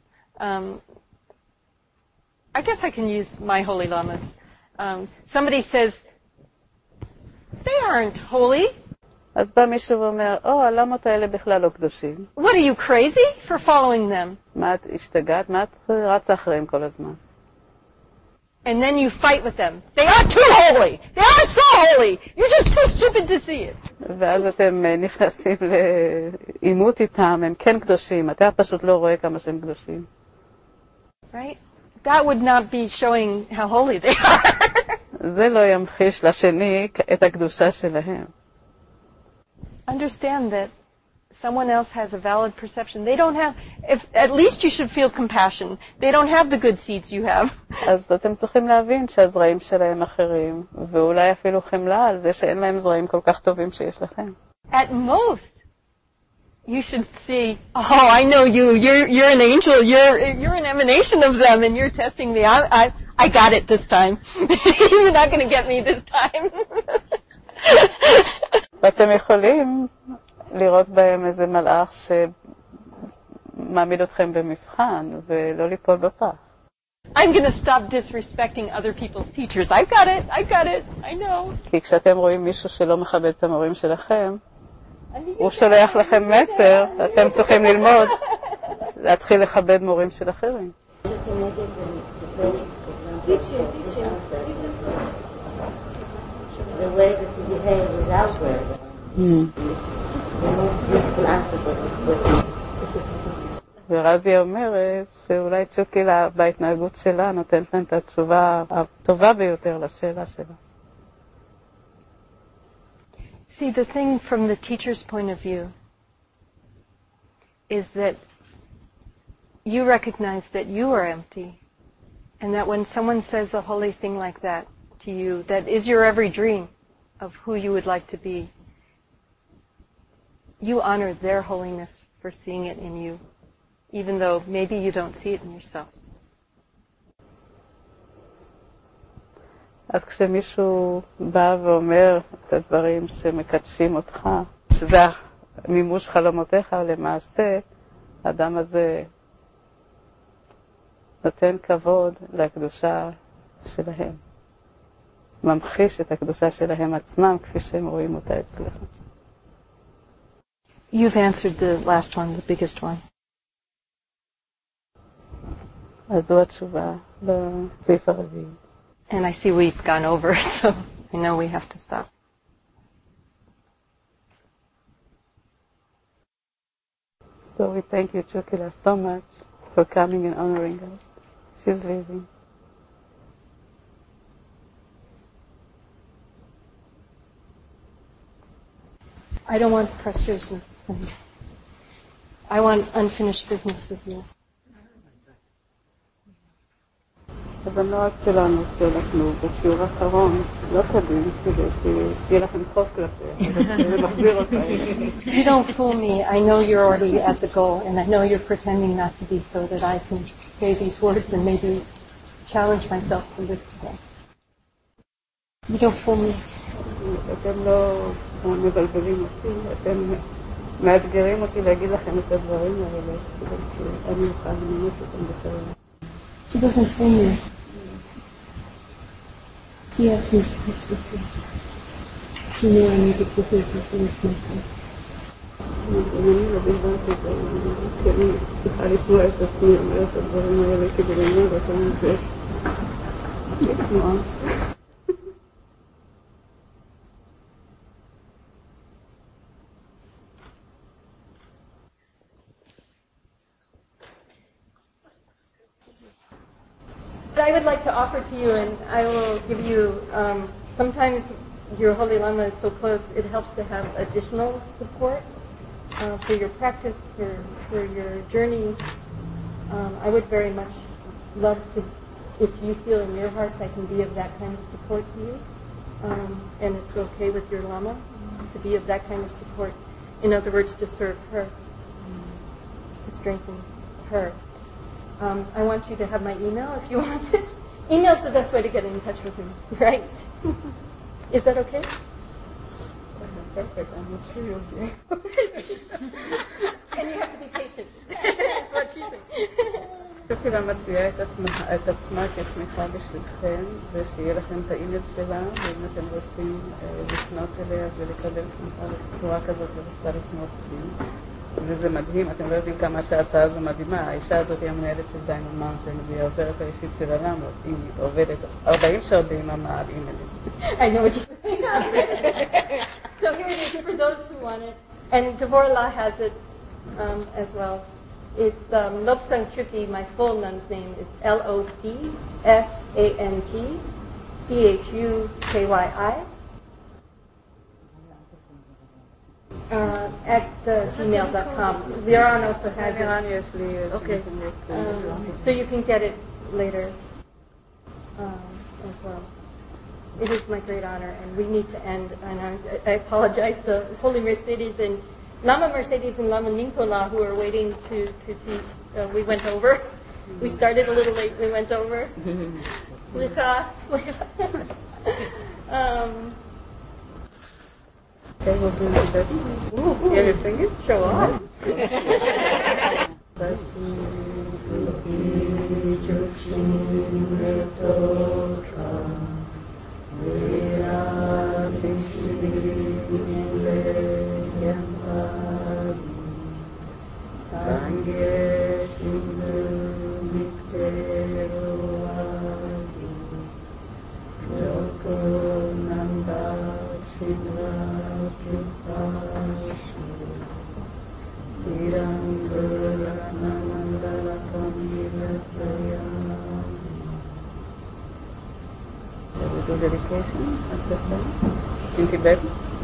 I guess I can use my holy lamas. Somebody says, they aren't holy.
אז בא מישהו ואומר, הלמות האלה בכלל לא קדושים.
What are you crazy for following them?
מה את השתגעת? מה את רצה אחריהם כל הזמן?
And then you fight with them. They are too holy. They are so holy. You're just too stupid to see it.
ואז אתם נכנסים לעימות איתם, הם כן קדושים, אתה פשוט לא רואה כמה שהם קדושים.
Right? That would not be showing how holy they are.
זה לא ימחיש לשני את הקדושה שלהם.
Understand that someone else has a valid perception. They don't have, at least you should feel compassion. They don't have the good seeds you have.
אז אתם צריכים להבין שהזרעים שלהם אחרים, ואולי אפילו חמלה על זה שאין להם זרעים כל כך טובים שיש לכם.
At most, you should see, I know you. You're an angel. You're an emanation of them, and you're testing me. I got it this time. You're not going to get me this time.
ואתם יכולים לראות בהם איזה מלאך שמעמיד אתכם במבחן ולא ליפול בפח.
I'm going to stop disrespecting other people's teachers. I got it. I know.
כי כשאתם רואים מישהו שלא מכבד את המורים שלכם, הוא שולח לכם מסר, אתם צריכים ללמוד, להתחיל לכבד מורים של אחרים.
The way that you behave without words. The most beautiful answer was
ורזיה אומרת שאולי צ'וקילה בהתנהגות שלה נותנת להם את התשובה הטובה ביותר לשאלה שלה.
See, the thing from the teacher's point of view is that you recognize that you are empty, and that when someone says a holy thing like that to you, that is your every dream of who you would like to be, you honor their holiness for seeing it in you, even though maybe you don't see it in yourself.
אז כשמישהו בא ואומר את הדברים שמקדשים אותך, שזה מימוש חלומותיך למעשה, האדם הזה נותן כבוד לקדושה שלהם. ממחיש את הקדושה שלהם עצמם כפי שהם רואים אותה אצלך.
You've answered the last one, the biggest one.
אז זו התשובה בסעיף הרביעי.
And I see we've gone over, so I know we have to stop.
So we thank you, Chukila, so much for coming and honoring us. She's leaving.
I don't want frustrations. I want unfinished business with you.
אז הנועד שלנו שאנחנו בשיעור האחרון לא קדים כדי שיהיה לכם חוב כלפי, זה מחזיר אותה.
You don't fool me. I know you're already at the goal, and I know you're pretending not to be so that I can say these words and maybe challenge myself to live today. You don't fool me.
אתם לא מבלבלים אותי, אתם מאתגרים אותי להגיד לכם את הדברים האלה, כדי שאני אוכל לממש אותם בחיי.
He doesn't fool me. He asked me to fix the things. He knew I needed to hear to finish myself.
אני לא בלבלתי את זה, כי אני צריכה לשמוע את עצמי, אומר את הדברים האלה כדי ללמוד אותם זה. לשמוע.
But I would like to offer to you, and I will give you, sometimes your Holy Lama is so close, it helps to have additional support for your practice, for your journey. I would very much love to, if you feel in your hearts I can be of that kind of support to you, and it's okay with your Lama to be of that kind of support. In other words, to serve her, to strengthen her. I want you to have my email if you want it. Email's the best way to get in touch with me, right? Is that okay?
Perfect. I'm not sure you'll be.
And you have to be patient. That's what she said.
שפירה מציעה את עצמה כשמיכה בשבילכם, ושיהיה לכם את האימייל שלה, ואם אתם רוצים לפנות אליה ולקבל תמיכה בצורה כזאת ובצורה לפנות פנים. וזה מדהים, אתם לא יודעים כמה שההצעה הזו מדהימה. האישה הזאת היא המנהלת של דיימונד מאונטן, והיא העוזרת האישית של הלמות. היא עובדת 40 שעות ביממה על אימיילים.
I know what you're saying. So here it is for those who want it. And Devorah has it as well. It's Lobsang Chuki. My full nun's name is LOPSANG CHUKYI at gmail.com. Viran also has it. Okay. So you can get it later as well. It is my great honor, and we need to end. And I apologize to Holy Mercedes and Lama Mercedes and Lama Ninkola, who are waiting to teach. We went over. We started a little late. We went over. Slicha.
Okay, we'll do it. You want to sing it?
Show off.
Do dedication at the song in Tibet.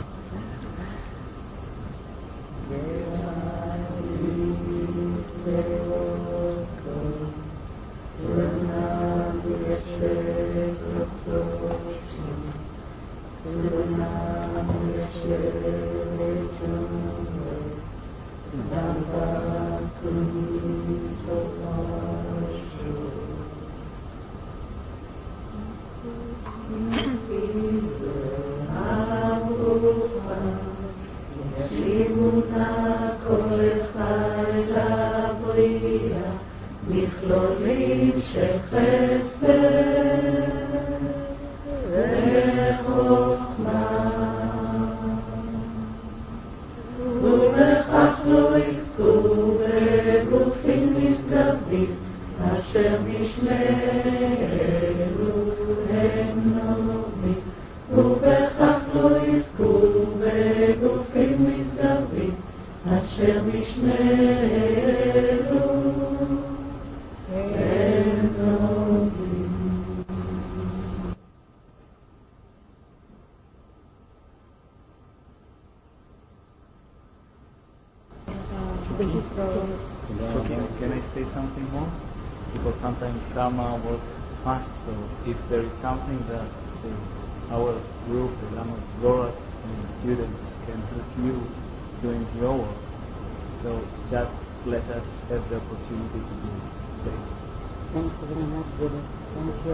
Can I say something more? Because sometimes Lama works fast, so if there is something that is our group, the Lama's Zorat and the students can help you doing your work, so just let us have the opportunity to do things.
Thank you very much, Guru. Thank you.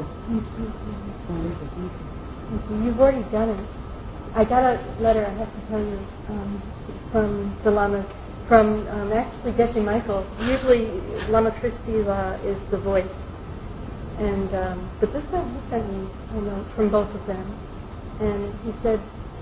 Thank you. You've already done it. I got a letter, I have to tell you, from the Lamas, from actually Geshe Michael. Usually Lama Kristila is the voice. And but this time he sent me a note from both of them. And he said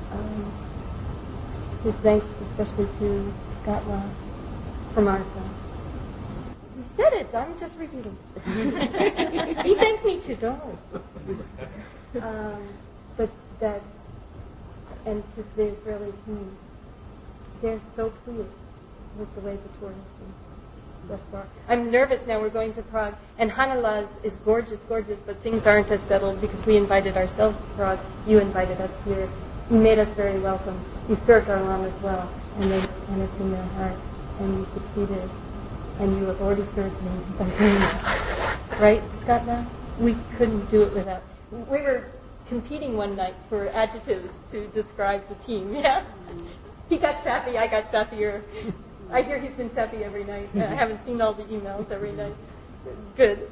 his thanks especially to Scott Ross from our side. He said it, I'm just repeating. He thanked me too, don't worry. But that, and to the Israeli team, they're so pleased with the way the tour has been. thus far. I'm nervous now. We're going to Prague, and Hanalaz is gorgeous, gorgeous, but things aren't as settled because we invited ourselves to Prague. You invited us here. You made us very welcome. You served our lamas well, and it's in their hearts, and you succeeded, and you have already served me by doing it. Right, Scott? Now we couldn't do it without. We were competing one night for adjectives to describe the team. Yeah, he got sappy. I got sappier. I hear he's been sappy every night. I haven't seen all the emails every night. Good.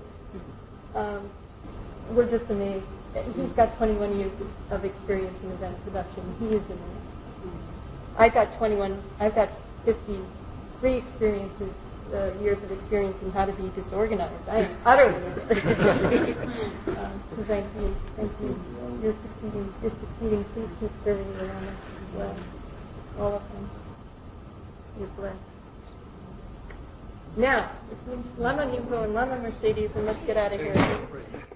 We're just amazed. He's got 21 years of experience in event production. He is amazed. I've got 53 years of experience in how to be disorganized. I am utterly disorganized. So thank you. Thank you. You're succeeding. You're succeeding. Please keep serving the Lama well. All of them. You're blessed. Now, it's Lama Nimbo and Lama Mercedes, and let's get out of here.